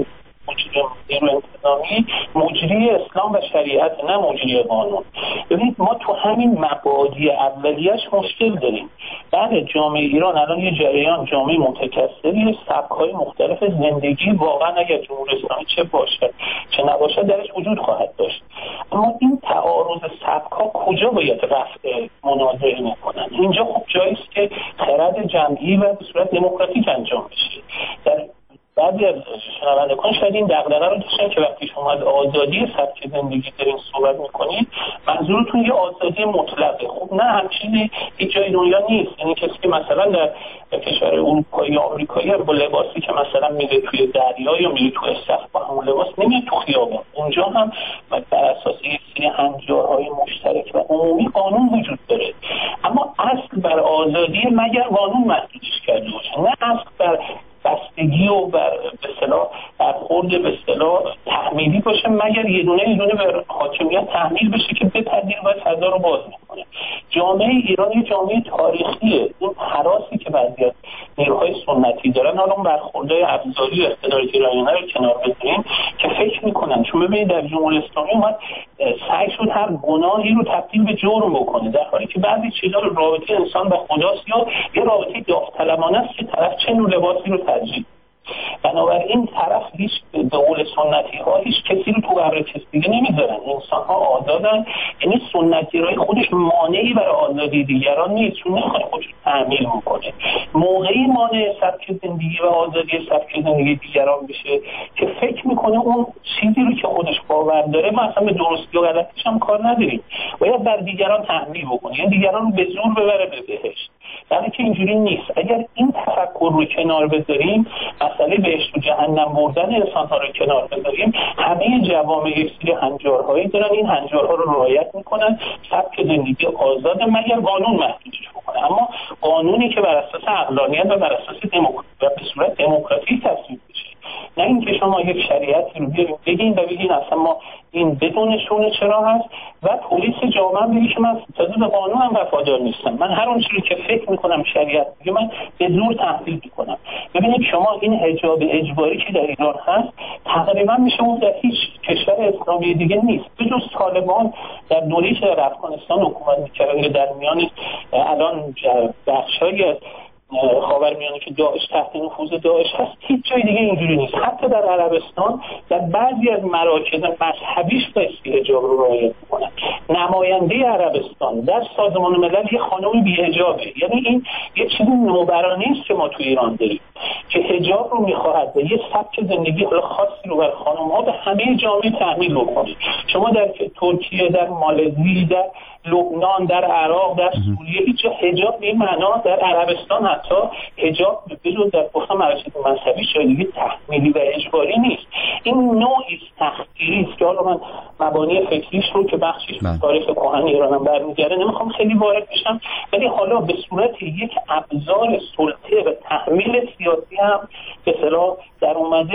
نیروی انتظامی مجری اسلام و شریعت، نه مجری قانون. ببینید ما تو همین مبادی اولیش مشکل داریم. بعد جامعه ایران الان یه جریان جامعه متکثری، سبک‌های مختلف زندگی واقعا اگر جمهوری اسلامی چه باشه چه نباشه درش وجود خواهد داشت، اما این تعارض سبک‌ها کجا باید رفع منازعه میکنن؟ اینجا خب جایی است که خرد جمعی و به صورت دموکراتیک انجام بشه. در بعضی از شنوندگان شاید این دغدغه رو داشتن که وقتی شما از آزادی سبک زندگی دارین صحبت میکنید منظورتون یه آزادی مطلقه. خب نه، همچینی هیچ جای دنیا نیست. یعنی کسی که مثلا در کشور اروپایی یا آمریکایی با لباسی که مثلا میره توی دریا یا میره توی استخر با همون لباس نمیره تو خیابان، اونجا هم بر اساس یه سری هنجارهای مشترک و عمومی قانون وجود داره. اما اصل بر آزادی مگر قانون محدودش کرده باشه، نه اصل بر بستگی و بر به اصطلاح برخورد به اصطلاح تحمیلی باشه، مگر یه دونه بر حاکمیت تحمیل بشه که بپذیر و فضا رو باز میکنه. جامعه ایران یه جامعه تاریخیه. این هراسی که بعضی از نیروهای سنتی دارن، حالا اون برخوردهای ابزاری و اقتدارگرایانه رو کنار بذاریم که فکر میکنن، چون ببینید در جمهوری اسلامی اومد سعی شد هر گناهی رو تبدیل به جرم بکنه، در حالی که بعضی چیزا رو رابطه انسان و خداست یا یه رابطه داوطلبانه است که طرف چه نوع لباسی رو ترجیح. بنابراین طرف هیچ به قول سنتی ها هیچ کسی رو تو قبر کسی دیگه نمیذارن، انسان ها آزادن. یعنی سنت‌گرایی خودش مانعی برای آزادی دیگران نیست، چون نمیخواد خودش تعمیل میکنه. موقعی مانع سبک زندگی و آزادی سبک زندگی دیگران بشه که فکر میکنه اون چیزی رو که خودش باور داره ما اصلا به درستی و غلطیش هم کار نداریم، باید بر دیگران تحمیل بکنه، یعنی دیگران رو به زور ببره به بهشت. در که اینجوری نیست. اگر این تفکر رو کنار بذاریم، مسئله بهشت و جهنم بردن انسان‌ها رو کنار بذاریم، همه جوامع یک سری هنجارهایی دارن، این هنجارها رو رعایت میکنن، سبک زندگی آزاد مگر قانون محدودش بکنه. اما قانونی که بر اساس عقلانیت و بر اساس و به صورت دموکراتیک تصویب بشه، نه اینکه شما یک شریعتی رو بیاریم بگین و بگین اصلا ما این بدون شونه چرا هست و پلیس جامعه بگی که من تازه به قانون هم وفادار نیستم، من هر اون چیزی که فکر میکنم شریعت میگه من به زور تحمیل میکنم. ببینید شما این حجاب اجباری که در ایران هست تقریبا میشه اون در هیچ کشور اسلامی دیگه نیست، به جز طالبان در دوره‌ای که در افغانستان حکومت میکرد در میان الان بخشایی از خاورمیانه که داعش تحت نفوذ داعش هست، هیچ جای دیگه اینجوری نیست. حتی در عربستان در بعضی از مراکز مذهبیش بایستی حجاب رو رعایت میکنن. نماینده عربستان در سازمان ملل یه خانم بی‌حجابه. یعنی این یه چیزی نوبرانه است که ما تو ایران داریم که حجاب رو میخواهد و یه سبک زندگی خاصی رو بر خانم‌ها به همه جامعه تحمیل بکنه. شما در ترکیه، در مالزی، در لبنان، در عراق، در سوریه هیچ حجاب به این معنا، در عربستان حتی حجاب به جز در مراکز مذهبی شایگی تحمیلی و اجباری نیست. این نوعی تحقیری است که حالا من مبانی فکریش رو که بخشش تاریخ کهن ایرانم برمیگرده نمیخوام خیلی وارد بشم، ولی حالا به صورت یک ابزار سلطه و تحمیل سیاسی هم به اصطلاح در اومده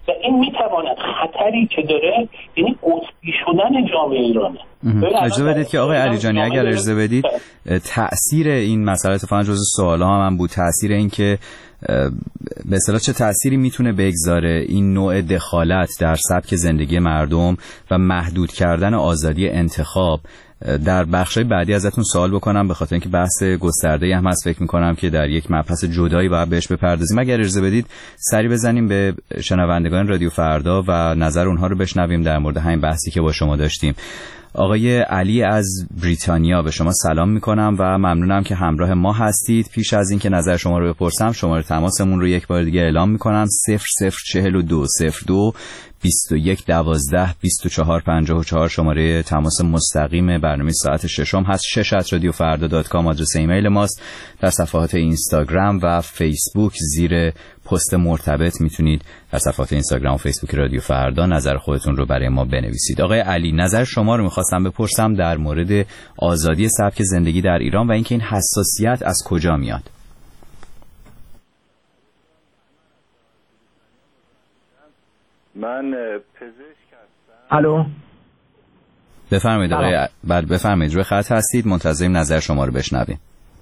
و این میتواند خطری که داره یعنی قطبی شدن جامعه ایرانه. اجازه بدید که آقای علیجانی اگر اجازه بدید تأثیر این مسئله اتفاقا جزو سوال‌ها هم بود، تأثیر این که به اصطلاح چه تأثیری میتونه بگذاره این نوع دخالت در سبک زندگی مردم و محدود کردن آزادی انتخاب. در بخشای بعدی ازتون سوال بکنم به خاطر اینکه بحث گسترده‌ای هم هست، فکر می‌کنم که در یک مبحث جدایی باید بهش بپردازیم. اگر اجازه بدید سری بزنیم به شنوندگان رادیو فردا و نظر اونها رو بشنویم در مورد همین بحثی که با شما داشتیم. آقای علی از بریتانیا، به شما سلام میکنم و ممنونم که همراه ما هستید. پیش از اینکه نظر شما رو بپرسم شماره تماسمون رو یک بار دیگه اعلام میکنم: 0042 02 21 12 24 54. شماره تماس مستقیم برنامه ساعت ششم هست. 6@radiofarda.com آدرس ایمیل ماست. در صفحات اینستاگرام و فیسبوک زیر پست مرتبط میتونید در صفحات اینستاگرام و فیسبوک رادیو فردا نظر خودتون رو برای ما بنویسید. آقای علی، نظر شما رو میخواستم بپرسم در مورد آزادی سبک زندگی در ایران و اینکه این حساسیت از کجا میاد. من پزشک هستم. الو، بفرمایید آقای بفرمایید، روی خط هستید، منتظریم نظر شما رو بشنویم.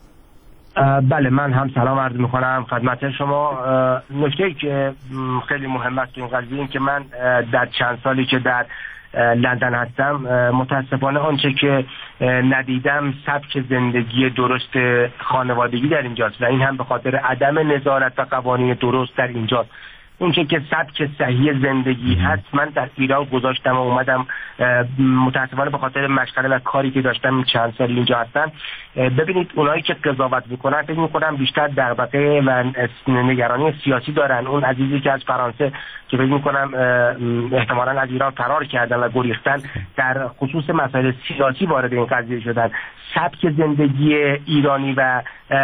بله، من هم سلام عرض میکنم خدمت شما. نکته‌ای که خیلی مهم است این قضیه این که من در چند سالی که در لندن هستم متاسفانه آنچه که ندیدم سبک زندگی درست خانوادگی در اینجاست و این هم به خاطر عدم نظارت و قوانین درست در اینجاست. اونچه که سبک صحیح زندگی هست من در ایران گذاشتم و اومدم. متاسفانه به خاطر مشغله و کاری که داشتم چند سال اینجا هستم. ببینید اونایی که قضاوت میکنن فکر میکنم بیشتر دغدغه و نگرانی سیاسی دارن. اون عزیزی که از فرانسه که فکر میکنم احتمالاً از ایران فرار کردن و گریختن در خصوص مسائل سیاسی وارد این قضیه شدن. سبک زندگی ایرانی و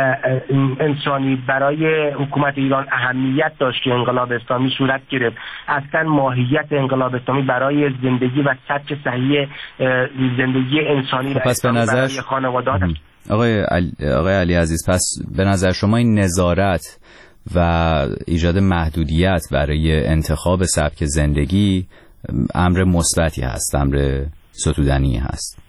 انسانی برای حکومت ایران اهمیت داشت که انقلاب اسلامی صورت گرفت. اصلا ماهیت انقلاب اسلامی برای زندگی و سبک صحیح زندگی انسانی و پس به نظر خانواده‌ها. آقای علی عزیز، پس به نظر شما این نظارت و ایجاد محدودیت برای انتخاب سبک زندگی امر مثبتی هست، امر ستودنی هست؟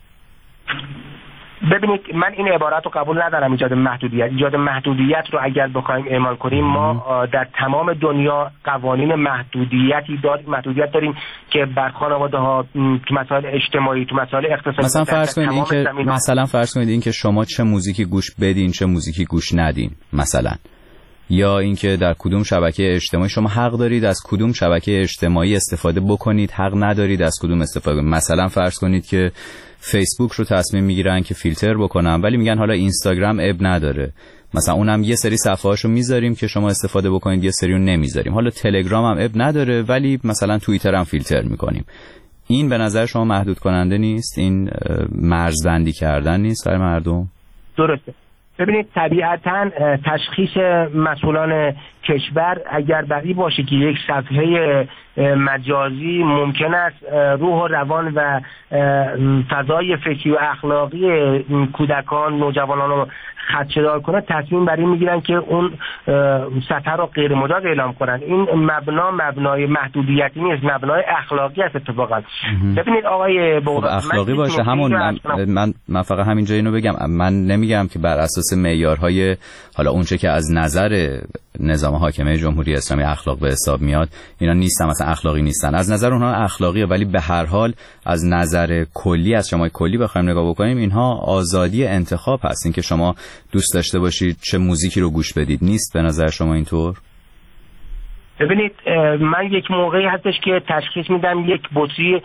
ببینید، من این عبارت رو قبول ندارم. ایجاد محدودیت رو اگر بخوایم اعمال کنیم ما در تمام دنیا قوانین محدودیت داریم که بر خانواده ها تو مسائل اجتماعی، تو مسائل اقتصادی. مثلا فرض کنید این که شما چه موزیکی گوش بدین، چه موزیکی گوش ندین مثلا، یا اینکه در کدوم شبکه اجتماعی شما حق دارید از کدوم شبکه اجتماعی استفاده بکنید، حق ندارید از کدوم استفاده. مثلا فرض کنید که فیسبوک رو تصمیم میگیرن که فیلتر بکنن ولی میگن حالا اینستاگرام اب نداره، مثلا اونم یه سری صفحه‌هاشو میذاریم که شما استفاده بکنید، یه سری رو نمیذاریم. حالا تلگرام هم اب نداره ولی مثلا توییتر هم فیلتر میکنیم. این به نظر شما محدود کننده نیست؟ این مرزبندی کردن نیست برای مردم؟ درسته. ببینید، طبیعتاً تشخیص مسئولان کشور اگر بقی باشه که یک صفحه مجازی ممکن است روح و روان و فضای فکری و اخلاقی کودکان، نوجوانان رو خدشه‌دار کنه، تصمیم بر این میگیرن که اون سطح رو غیر مجاز اعلام کنن. این مبنای محدودیتی نیست، مبنای اخلاقی است اتفاقا. ببینید آقای اخلاقی باشه همون من فقط همین جایی اینو بگم، من نمیگم که بر اساس معیارهای حالا اونچه که از نظر نظام حاکمه جمهوری اسلامی اخلاق به حساب میاد اینا نیستن، مثلا اخلاقی نیستن. از نظر اونها اخلاقیه ولی به هر حال از نظر کلی، از شما کلی بخوایم نگاه بکنیم، اینها آزادی انتخاب هست. این که شما دوست داشته باشید چه موزیکی رو گوش بدید نیست به نظر شما اینطور؟ ببینید، من یک موقعی هستش که تشخیص میدم یک بطری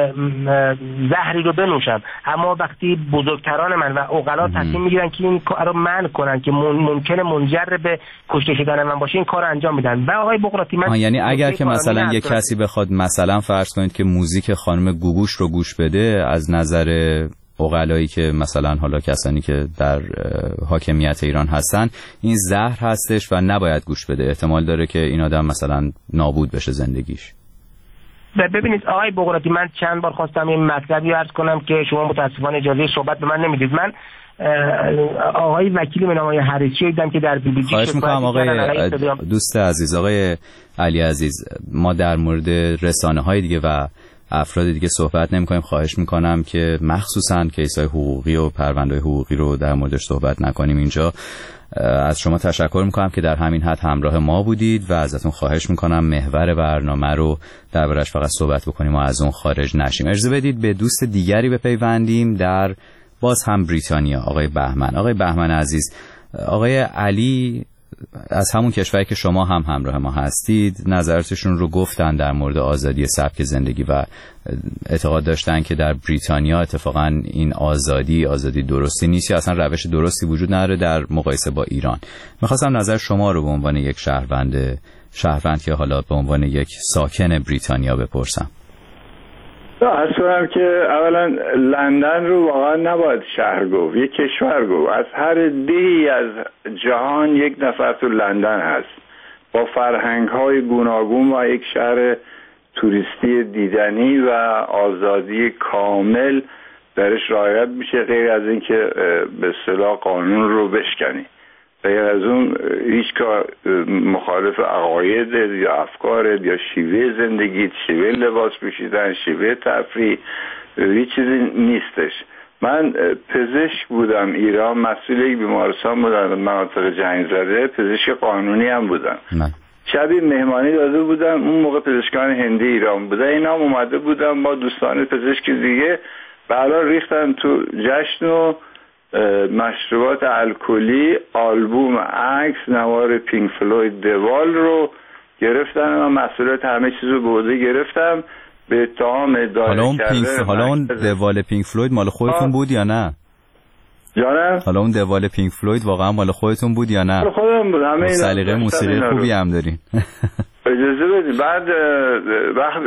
زهری رو بنوشم، اما وقتی بزرگتران من و عقلا تصمیم میگیرن که این کار رو منع کنن که ممکنه منجر به کشته شدن من باشه، این کار رو انجام میدن. و آقای بغراتی، من یعنی اگر که مثلا یک کسی بخواد مثلا فرض کنید که موزیک خانم گوگوش رو گوش بده، از نظر عقلایی که مثلا حالا کسانی که در حاکمیت ایران هستن این زهر هستش و نباید گوش بده، احتمال داره که این آدم مثلا نابود بشه زندگیش. ببینید آقای بغراتی، من چند بار خواستم این مطلبی عرض کنم که شما متاسفانه اجازه صحبت به من نمیدید. من آقای وکیل به نام حریصی دیدم که در بیلیجی خواهش میکنم آقای دوست عزیز، آقای علی عزیز، ما در مورد رسانه های دیگه و افراد دیگه صحبت نمی‌کنیم. خواهش میکنم که مخصوصاً کیس‌های حقوقی و پرونده‌های حقوقی رو در موردش صحبت نکنیم اینجا. از شما تشکر میکنم که در همین حد همراه ما بودید و ازتون خواهش میکنم محور برنامه رو دربارش فقط صحبت بکنیم و از اون خارج نشیم. اجازه بدید به دوست دیگری بپیوندیم در باز هم بریتانیا، آقای بهمن. آقای بهمن عزیز، آقای علی از همون کشوری که شما هم همراه ما هستید نظراتشون رو گفتن در مورد آزادی سبک زندگی و اعتقاد داشتن که در بریتانیا اتفاقا این آزادی درستی نیست یا اصلا روش درستی وجود نداره در مقایسه با ایران. میخواستم نظر شما رو به عنوان یک شهروند که حالا به عنوان یک ساکن بریتانیا بپرسم. عرض کنم که اولا لندن رو واقعا نباید شهر گفت، یک کشور گفت. از هر دهی از جهان یک نفر تو لندن هست با فرهنگ‌های گوناگون و یک شهر توریستی دیدنی و آزادی کامل درش رعایت میشه، غیر از این که به اصطلاح قانون رو بشکنی. غیر از اون هیچ کار مخالف عقاید یا افکار یا شیوه زندگی، شیوه لباس پوشیدن، شیوه تفریح، هیچ چیزی نیستش. من پزشک بودم ایران، مسئول یک بیمارستان بودم مناطق جنگ زده، پزشک قانونی هم بودم. شبی مهمانی داده بودم، اون موقع پزشکان هندی ایران بودن، اینا هم اومده بودم با دوستان پزشک دیگه بالا ریختن تو جشن و مشروبات الکلی، آلبوم، عکس، نوار پینک فلوید، دوال رو گرفتن. من مسئولیت همه چیز رو به عهده گرفتم به اتهام اداره کرده. حالا اون دوال پینک فلوید مال خودتون بود یا نه؟ جانم؟ حالا اون دوال پینک فلوید واقعا مال خودتون بود یا نه؟ مال خودم بود. همه سلیقه موسیقی خوبی هم دارین. اجازه بدید بعد وقت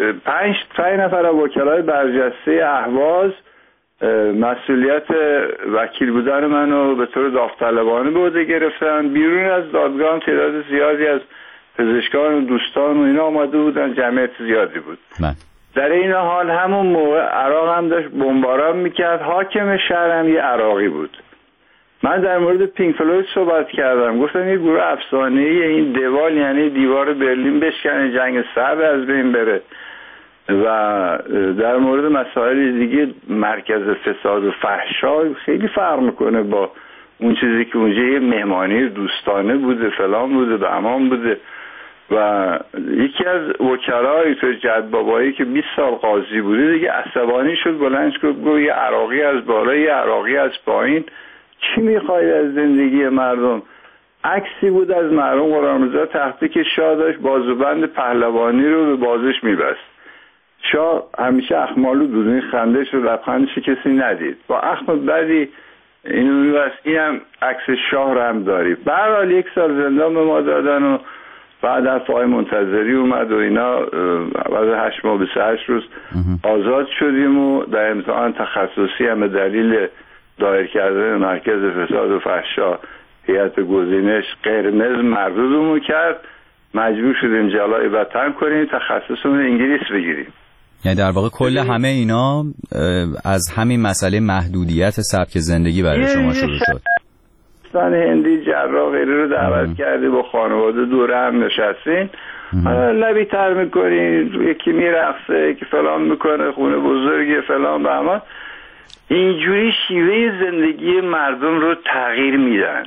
5 نفر از وکلای برجسته اهواز مسئولیت وکیل بودن منو به طور داوطلبانه به عهده گرفتن. بیرون از دادگاه تعداد زیادی از پزشکان و دوستان و اینا آمده بودن، جمعیت زیادی بود. در این حال همون موقع عراق هم داشت بمباران میکرد، حاکم شهرم یه عراقی بود. من در مورد پینک فلوید صحبت کردم، گفتم یه گروه افسانه‌ای، این دوال یعنی دیوار برلین بشکنه، جنگ سرد از بین بره. و در مورد مسائل دیگه مرکز فساد و فحشا خیلی فرق میکنه با اون چیزی که اونجا یه مهمانی دوستانه بوده، فلان بوده، بهمان بوده. و یکی از وکلای تو جدبابایی که 20 سال قاضی بوده دیگه عصبانی شد، بلند شد گفت یه عراقی از بالا یه عراقی از پایین، چی میخواید از زندگی مردم؟ عکسی بود از مرحوم غلامرضا تختی که شاه داشت بازوبند پهلوانی رو به بازش میبست. شاه همیشه اخمالو بود، این خندش و لبخندش کسی ندید، با اخم بعدی اینو میبست. اینم عکس شاه رو هم داری. به هر حال 1 سال زندان به ما دادن و بعد از آقای منتظری اومد و اینا بعد 8 ماه 28 روز آزاد شدیم و در امتحان تخصصی هم به دلیل دایر کردن مرکز فساد و فحشا هیئت گزینش قرمز مردودمون کرد، مجبور شدیم جلای وطن کنیم، تخصصمون انگلیس بگیریم. یعنی در واقع کل همه اینا از همین مسئله محدودیت سبک زندگی برای شما شروع شد. دوستان هندی جراح غیره رو دعوت کردی، با خانواده دوره هم نشستین، لبی تر میکنین، یکی میرقصه، یکی فلان میکنه، خونه بزرگی فلان به همان. اینجوری شیوه زندگی مردم رو تغییر میدن،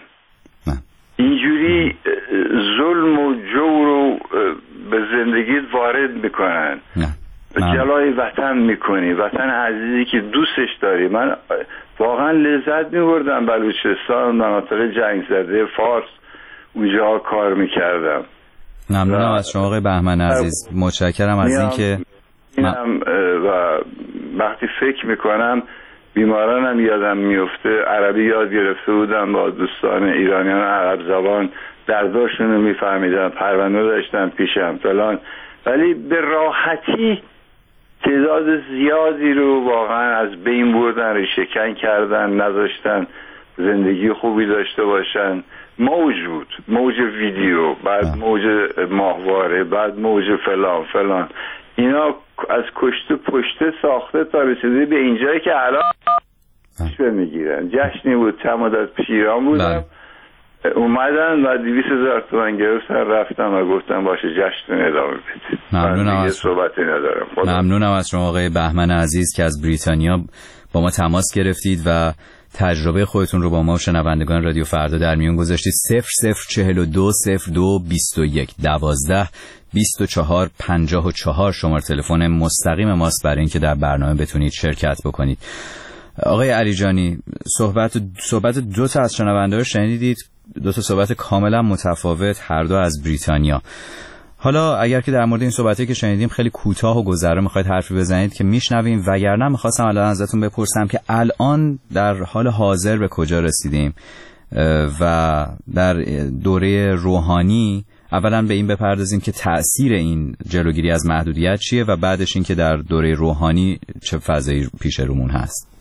اینجوری ظلم و جور رو به زندگیت وارد میکنن، جلای وطن میکنی، وطن عزیزی که دوستش داری. من واقعا لذت میبردم بلوچستان، مناطق جنگ زده، فارس، اونجا کار میکردم. ممنونم از شما آقای بهمن عزیز، متشکرم از این که و وقتی فکر میکنم بیمارانم یادم میفته، عربی یاد گرفته بودم با دوستان ایرانیان عرب زبان، درداشون رو میفهمیدم، پرونده داشتم پیشم فلان، ولی به راحتی تعداد زیادی رو واقعا از بین بردن، ریشه‌کن کردن، نذاشتن زندگی خوبی داشته باشن. موج بود، موج ویدیو، بعد موج ماهواره، بعد موج فلان اینا از کشته پشته ساخته تا رسیده به اینجایی که الان جشن میگیرن. جشنی بود چند مدت پیش ایران بودم، اومدن و 200,000 تومان گرفتن، رفتم و گفتم باشه جشن ادامه بدید. ممنونم از صحبتی ندارم. ممنونم از شما آقای بهمن عزیز که از بریتانیا با ما تماس گرفتید و تجربه خودتون رو با ما و شنوندگان رادیو فردا در میون گذاشتید. 0042 02 21 12 24 54 شماره تلفن مستقیم ماست برای اینکه در برنامه بتونید شرکت بکنید. آقای علیجانی، صحبت دو تا از شنونده رو شنیدید، دو تا صحبت کاملا متفاوت، هر دو از بریتانیا. حالا اگر که در مورد این صحبتی که شنیدیم خیلی کوتاه و گذرا میخواید حرفی بزنید که میشنویم، وگرنه میخواستم الان ازتون بپرسم که الان در حال حاضر به کجا رسیدیم و در دوره روحانی اولا به این بپردازیم که تأثیر این جلوگیری از محدودیت چیه و بعدش این که در دوره روحانی چه فضایی پیش رومون هست.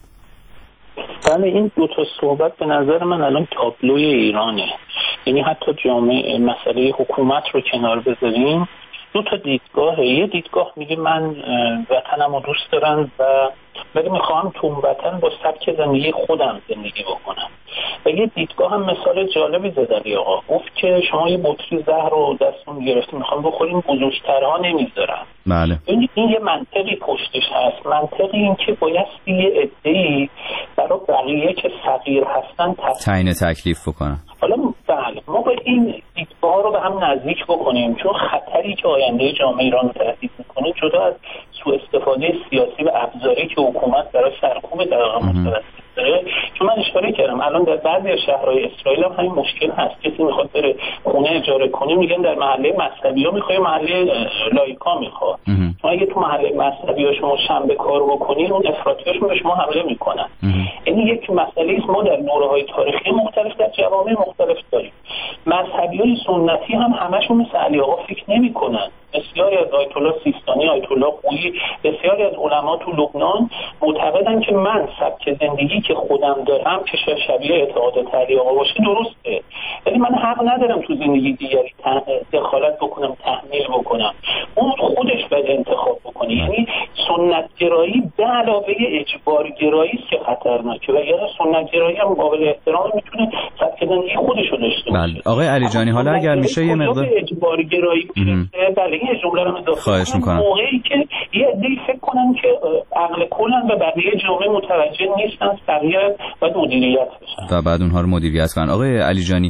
بله، این دو تا صحبت به نظر من الان تابلوی ایرانه. یعنی حتی جامعه مسئله حکومت رو کنار بذاریم، دو تا دیدگاهه. یه دیدگاه میگه من وطنم رو دوست دارم ولی میخوام تو وطن با سبک زندگی خودم زندگی بکنم. و یه دیدگاه هم مثال جالبی زد علی آقا، گفت که شما یه بطری زهر رو دستون گرفتیم میخوام بخوریم، بزرگترها نمیذارن. بله. این یه منطقی پشتش هست. منطقی این که باید یه عده‌ای برای بقیه که صغیر هستن تعیین تکلیف بکنن. حالا بله، ما باید این دیدگاه رو به هم نزدیک بکنیم، چون خطری که آینده جامعه ایران رو تهدید میکنه جدا از سوء استفاده سیاسی و ابزاری که حکومت برای سرکوب دقیقا متوسط داره. چون من اشاره کردم الان در بعضی شهرهای اسرائیل هم همین مشکل هست. کسی میخواد بره خونه اجاره کنه، میگن در محله مذهبی‌ها میخواد، محله لایکا میخواد. چون اگه تو محله مذهبی‌ها شما شنبه کار بکنید، اون افراطی‌هاشون به شما حمله میکنن. یعنی یک مسئله است ما در دوره‌های تاریخی مختلف در جوامع مختلف داریم. مذهبی‌های سنتی هم همشون مثل علی آقا فکر نمی‌کنن. بسیاری از آیت الله سیستانی، آیت الله خویی، بسیاری از علما تو لبنان معتقدن که من سبک زندگی که خودم دارم که شبیه اعتقادات علی آقا باشه درسته، ولی من حق ندارم تو زندگی دیگری دخالت بکنم، تحمیل بکنم. اون خودش باید انتخاب بکنه. یعنی سنت گرایی به علاوه اجبار گرایی است که خطرناکه، و یا سنت گرایی هم قابل احترام میتونه سبک زندگی خودش رو داشته باشه. بله آقای علیجانی، حالا اگر میشه یه مقدار اجبار گرایی بله این جمله رو خواهش میکنم. موقعی که یه عده‌ای فکر کنن که عقل کلن و بقیه جامعه متوجه نیستن، بقیه باید مدیریت بشن و بعد اونها رو مدیریت کنن. آقای علیجانی،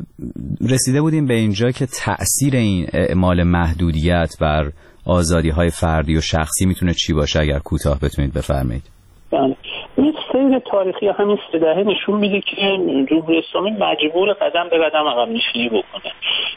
رسیده بودیم به اینجا که تأثیر این اعمال محدودیت بر آزادی‌های فردی و شخصی میتونه چی باشه؟ اگر کوتاه بتونید بفرمایید. بله، این سیر تاریخی همین 3 دهه نشون میده که جمهوری اسلامی مجبور قدم به قدم عقب نشینی بکنه.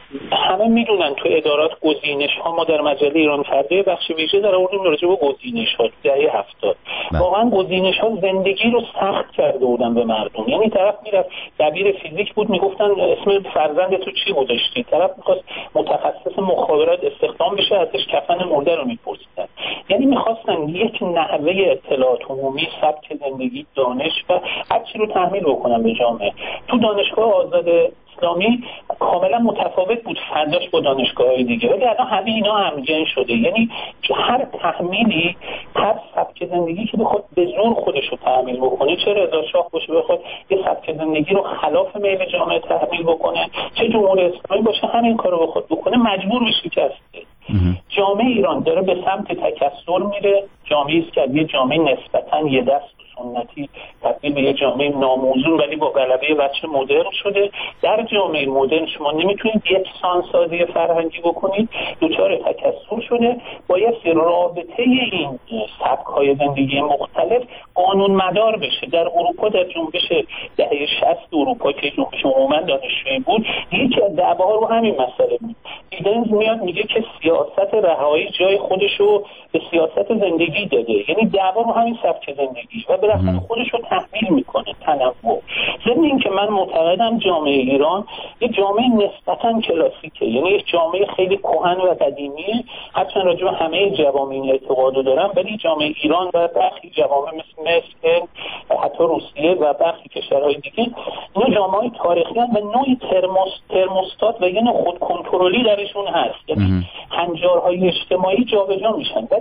همه میدونن تو ادارات گزینش ها، ما در مجله ایران فردا بخش ویژه در آوردیم راجع به گزینش ها دهه 70. واقعا گزینش ها زندگی رو سخت کرده بودن به مردم. یعنی طرف میرفت دبیر فیزیک بود، میگفتن اسم فرزند تو چی گذاشتی؟ طرف میخواست متخصص مخابرات استخدام بشه، ازش کفن مرده رو میپرسیدن. یعنی میخواستن یک نحوه اطلاعات عمومی، سبک زندگی، دانش و هر چی رو تحمیل بکنن به جامعه. تو دانشگاه آزاد اسلامی کاملا متفاوت بود فرداش با دانشگاه‌های دیگه، ولی الان همه اینا همگن شده. یعنی هر تحمیلی، هر سبک زندگی که بخواد به زور خودش رو تحمیل بکنه، چه رضا شاه باشه بخواد یه سبک زندگی رو خلاف میل جامعه تحمیل بکنه، چه جمهوری اسلامی باشه همین کارو بخواد بکنه، مجبور به شکسته. جامعه ایران داره به سمت تکثر میره. جامعه‌ای است که یه جامعه نسبتاً یه دست سنتی تبدیل به یه جامعه ناموزون ولی با غلبه بچه مدرن شده. در جامعه مدرن شما نمیتونید یکسان سازی فرهنگی بکنید، دچار تکثر شده. باید رابطه این سبک‌های زندگی مختلف قانون مدار بشه. در اروپا، در جنبش دهه 60 اروپا که جنبش عموما دانشجویی بود، یکی از دعواها رو همین مسئله بود. ایدنز میاد میگه که سیاست رهایی جای خودش رو به سیاست زندگی داده. یعنی دعوا رو همین سبک زندگی و بالاخره خودش رو تحمیل میکنه، تنوع. ضمن این که من معتقدم جامعه ایران یه جامعه نسبتاً کلاسیکه، یعنی یه جامعه خیلی کهن و قدیمیه. هرچند راجع به همه جوامع این اعتقادو دارم، ولی جامعه ایران و برخی جوامع مثل حتی روسیه و برخی کشورهای دیگه، اینا جامعه تاریخی هستند و نوعی ترموستات و یه نوع خودکنترلی درشون هست. یعنی هنجارهای اجتماعی جابجا میشن، ولی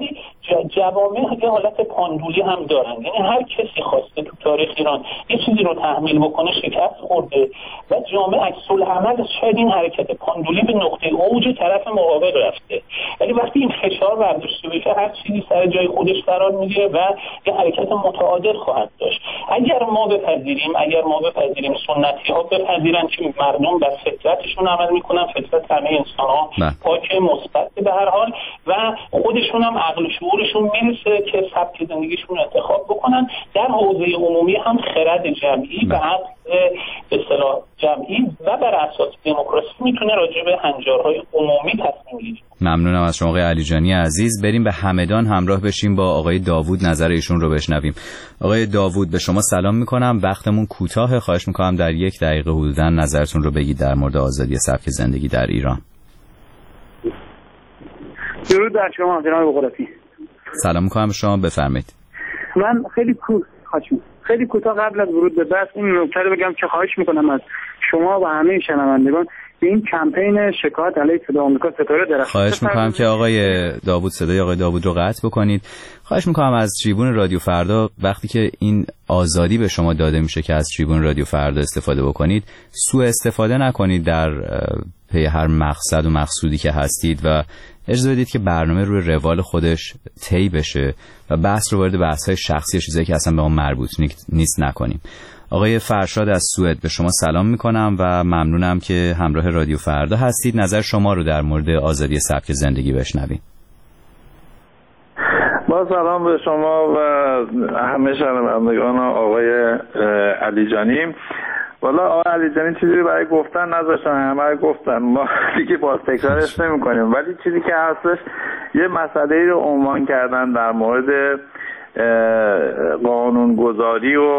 جوامع یه حالت پاندولی هم دارن، یعنی هر کسی خواسته تو تاریخ ایران یه چیزی رو تحمیل بکنه شکست خورده و جامعه عکس العمل شاید این حرکت پاندولی به نقطه اوج طرف مقابل رفته، ولی وقتی این فشار برداشته بشه هر چیزی سر جای خودش قرار میگیره و یه حرکت متعادل خواهد داشت. اگر ما بپذیریم سنتی ها بپذیرن که مردم بر فطرتشون عمل میکنن، فطرت همه انسان ها پاک مثبت به هر حال و خودشون هم عقل و شعورشون میرسه که سبک زندگیشون انتخاب بکنن، در حوزه عمومی هم خرد جمعی و عقل به اصطلاح جمعی و بر اساس دموکراسی میتونه راجع به هنجارهای عمومی تصمیم گیری. ممنونم از شما آقای علیجانی عزیز. بریم به همدان همراه بشیم با آقای داوود نظر ایشون رو بشنویم. آقای داوود به شما سلام میکنم، وقتمون کوتاه، خواهش میکنم در 1 دقیقه حدوداً نظرتون رو بگید در مورد آزادی سبک زندگی در ایران. درود بر شما جناب بقراتی. سلام میکنم به شما، بفرمایید. من خیلی کوتاه قبل از ورود به بحث این نکته رو بگم که خواهش میکنم از شما و همه شنوندگان به این کمپین شکایت علیه صدا آمریکا ستاره درخواست. خواهش میکنم که آقای داوود صدای آقای داوود رو قطع بکنید. خواهش میکنم از تریبون رادیو فردا وقتی که این آزادی به شما داده میشه که از تریبون رادیو فردا استفاده بکنید، سوء استفاده نکنید در پی هر مقصد و مقصودی که هستید و اجازه بدید که برنامه روی روال خودش طی بشه و بحث رو وارد بحث‌های شخصی چیزایی که اصلا به ما مربوط نیست نکنیم. آقای فرشاد از سوئد به شما سلام میکنم و ممنونم که همراه رادیو فردا هستید. نظر شما رو در مورد آزادی سبک زندگی بشنویم. با سلام به شما و همه شنوندگان آقای علیجانی. والا آقای علیجانی چیزی رو برای گفتن نذاشتن، همه گفتن، ما دیگه باز تکرارش نمی‌کنیم، ولی چیزی که هستش یه مسئله رو عنوان کردن در مورد قانونگذاری و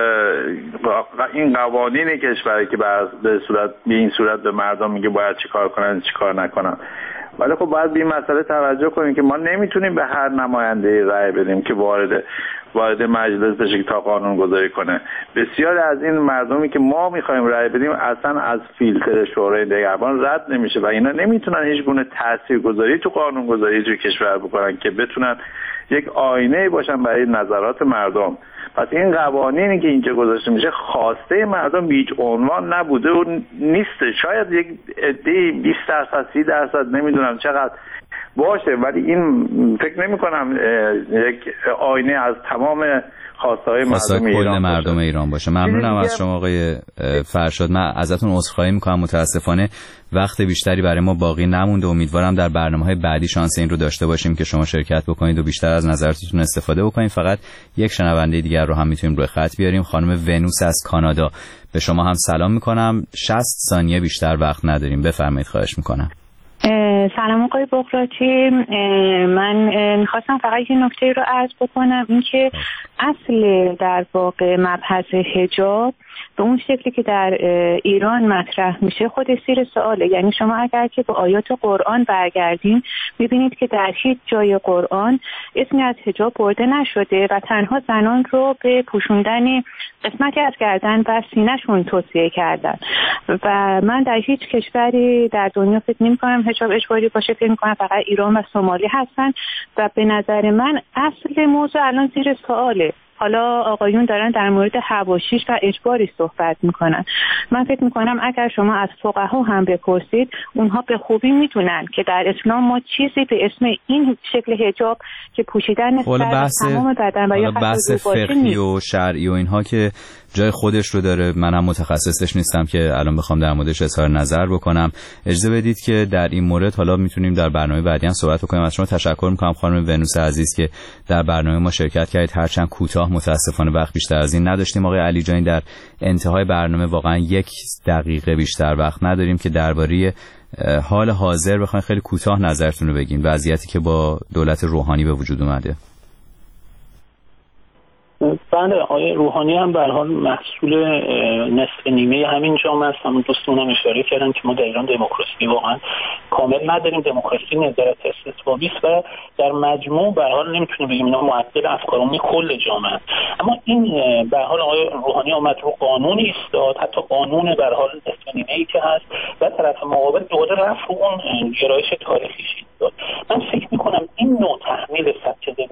این قوانین کشوری که به این صورت به مردم میگه باید چیکار کنن چیکار نکنن. ولی خب باید به این مسئله توجه کنیم که ما نمیتونیم به هر نماینده رأی بدیم که وارد مجلس بشه تا قانون گذاری کنه. بسیار از این مردمی که ما میخوایم رأی بدیم اصلا از فیلتر شورای نگهبان رد نمیشه و اینا نمیتونن هیچ گونه تاثیرگذاری تو قانون گذاری توی کشور بکنن که بتونن یک آینه باشن برای نظرات مردم. پس این قوانینی که اینجا گذاشته میشه خواسته مردم به هیچ عنوان نبوده و نیست. شاید یک عده 20% 30% نمیدونم چقدر باشه، ولی این فکر نمی کنم یک آینه از تمام خواستهای مردم ایران باشه. ممنونم از شما آقای فرشاد. من ازتون عذرخواهی میکنم، متاسفانه وقت بیشتری برای ما باقی نمونده. امیدوارم در برنامه‌های بعدی شانس این رو داشته باشیم که شما شرکت بکنید و بیشتر از نظراتتون استفاده بکنید. فقط یک شنونده دیگر رو هم میتونیم روی خط بیاریم. خانم ونوس از کانادا، به شما هم سلام میکنم. 60 ثانیه بیشتر وقت نداریم، بفرمایید خواهش میکنم. سلام آقای بقراتی، من میخواستم فقط یه نکته رو عرض بکنم، این که اصل در واقع مبحث حجاب به اون شکلی که در ایران مطرح میشه خود زیر سواله. یعنی شما اگر که به آیات قرآن برگردین میبینید که در هیچ جای قرآن اسمی از حجاب برده نشده و تنها زنان رو به پوشوندن قسمتی از گردن و سینه‌شون توصیه کردن و من در هیچ کشوری در دنیا فکر نمی‌کنم حجاب اجباری باشه. فکر می‌کنم فقط ایران و سومالی هستن و به نظر من اصل موضوع الان زیر سواله. حالا آقایون دارن در مورد حواشیش و اجباری صحبت میکنن. من فکر میکنم اگر شما از فقها هم بپرسید اونها به خوبی میدونن که در اسلام ما چیزی به اسم این شکل حجاب که پوشیدن سر تمام بدن و یا بحث فقهی و شرعی و اینها که جای خودش رو داره، منم متخصصش نیستم که الان بخوام در موردش اظهار نظر بکنم. اجازه بدید که در این مورد حالا میتونیم در برنامه بعدی هم صحبت بکنیم. از شما تشکر میکنم خانم ونوس عزیز که در برنامه ما شرکت کردید، هرچند کوتاه، متاسفانه وقت بیشتر از این نداشتیم. آقای علیجانی در انتهای برنامه واقعا 1 دقیقه بیشتر وقت نداریم که درباره حال حاضر بخواید خیلی کوتاه نظرتون رو بگین، وضعیتی که با دولت روحانی به وجود اومده. بله، آقای روحانی هم به هر حال محصول نصف نیمه همین جامعه است. همون دوستان هم اشاره کردن که ما در ایران دموکراسی واقعا کامل نداریم، دموکراسی نظارت استثبابی است و در مجموع به هر حال نمیتونیم بگیم اینا معطل افکار عمومی کل جامعه. اما این به هر حال آقای روحانی آمد رو قانونی ایستاد، حتی قانون به هر حال نصف نیمه‌ای که هست و طرف مقابل دوباره رفت اون گرایش تاریخی ایستاد. من فکر می‌کنم این نوع تحمیل سبک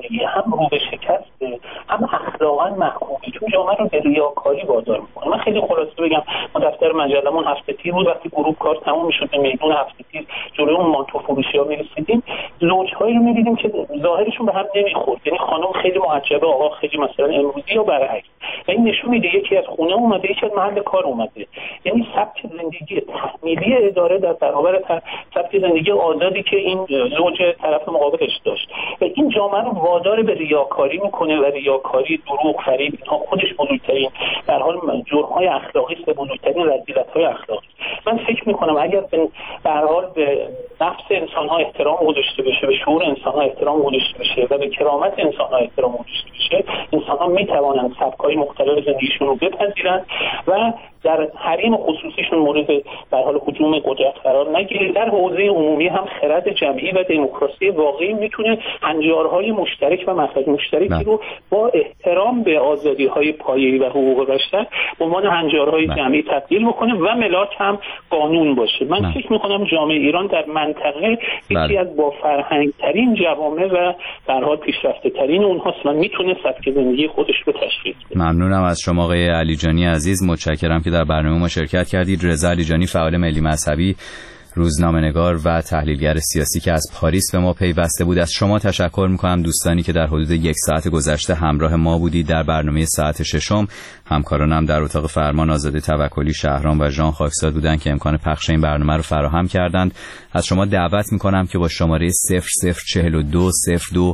زندگی هم رو به شکسته، هم اخلاقا محکومه، چون جامعه رو به ریاکاری وادار میکنه. من خیلی خلاصه بگم، ما دفتر مجلمون هفته تیر بود، وقتی گروه کار تموم میشد به میدون هفته تیر جلوی اون مانتو فروشی‌ها میرسیدیم، زوج‌هایی رو می‌دیدیم که ظاهرشون به هم نمیخورد، یعنی خانم خیلی معجبه، آقا خیلی مثلا امروزی یا برعکس. این نشون میده یکی از خونه اومده، یکی از محل کار اومده. یعنی سبک زندگی تحمیلی اداره در برابر سبک زندگی آزادی که این زوج طرف مقابلش داشت، و این جامعه رو وادار به ریاکاری میکنه، و ریاکاری، دروغ، فریب، اینها خودش بزرگترین در حال جرم‌های اخلاقی است، بزرگترین رذیلت‌های اخلاقی. من فکر میکنم اگر به هر حال به نفس انسان‌ها احترام گذاشته بشه، به شعور انسان‌ها احترام گذاشته بشه و به کرامت انسان‌ها احترام گذاشته بشه، انسان‌ها می‌توانند سبک‌های مختلف زندگیشون رو بپذیرند و در حریم خصوصیشون مورد در حال هجوم قدرت قرار نگیره. در حوزه عمومی هم خرد جمعی و دموکراسی واقعی میتونه هنجارهای مشترک و مخرج مشترکی رو با احترام به آزادی‌های پایه‌ای و حقوق بشر به عنوان هنجارهای جمعی تبدیل بکنه و ملاک هم قانون باشه. من فکر می‌کنم جامعه ایران در منطقه یکی از با فرهنگ‌ترین جوامع و در حال پیشرفته‌ترین اونهاست و میتونه سبک زندگی خودش رو تشخیص بده. ممنونم از شما آقای علیجانی عزیز، متشکرم که در برنامه ما شرکت کردید. رضا علیجانی، فعال ملی مذهبی، روزنامه‌نگار و تحلیلگر سیاسی که از پاریس به ما پیوسته بود. از شما تشکر می‌کنم دوستانی که در حدود 1 ساعت گذشته همراه ما بودید در برنامه ساعت ششم. همکارانم در اتاق فرمان آزاده توکلی، شهرام و ژان خاکساد بودند که امکان پخش این برنامه رو فراهم کردند. از شما دعوت می‌کنم که با شماره 0042 02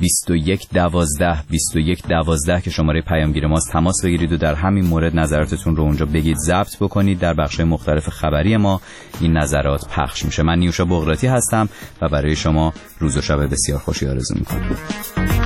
2112 که شماره پیامگیر ماست تماس بگیرید و در همین مورد نظراتتون رو اونجا بگید، ضبط بکنید. در بخش‌های مختلف خبری ما این نظرات پخش میشه. من نیوشا بغراتی هستم و برای شما روز و شب بسیار خوشی آرزو می‌کنم.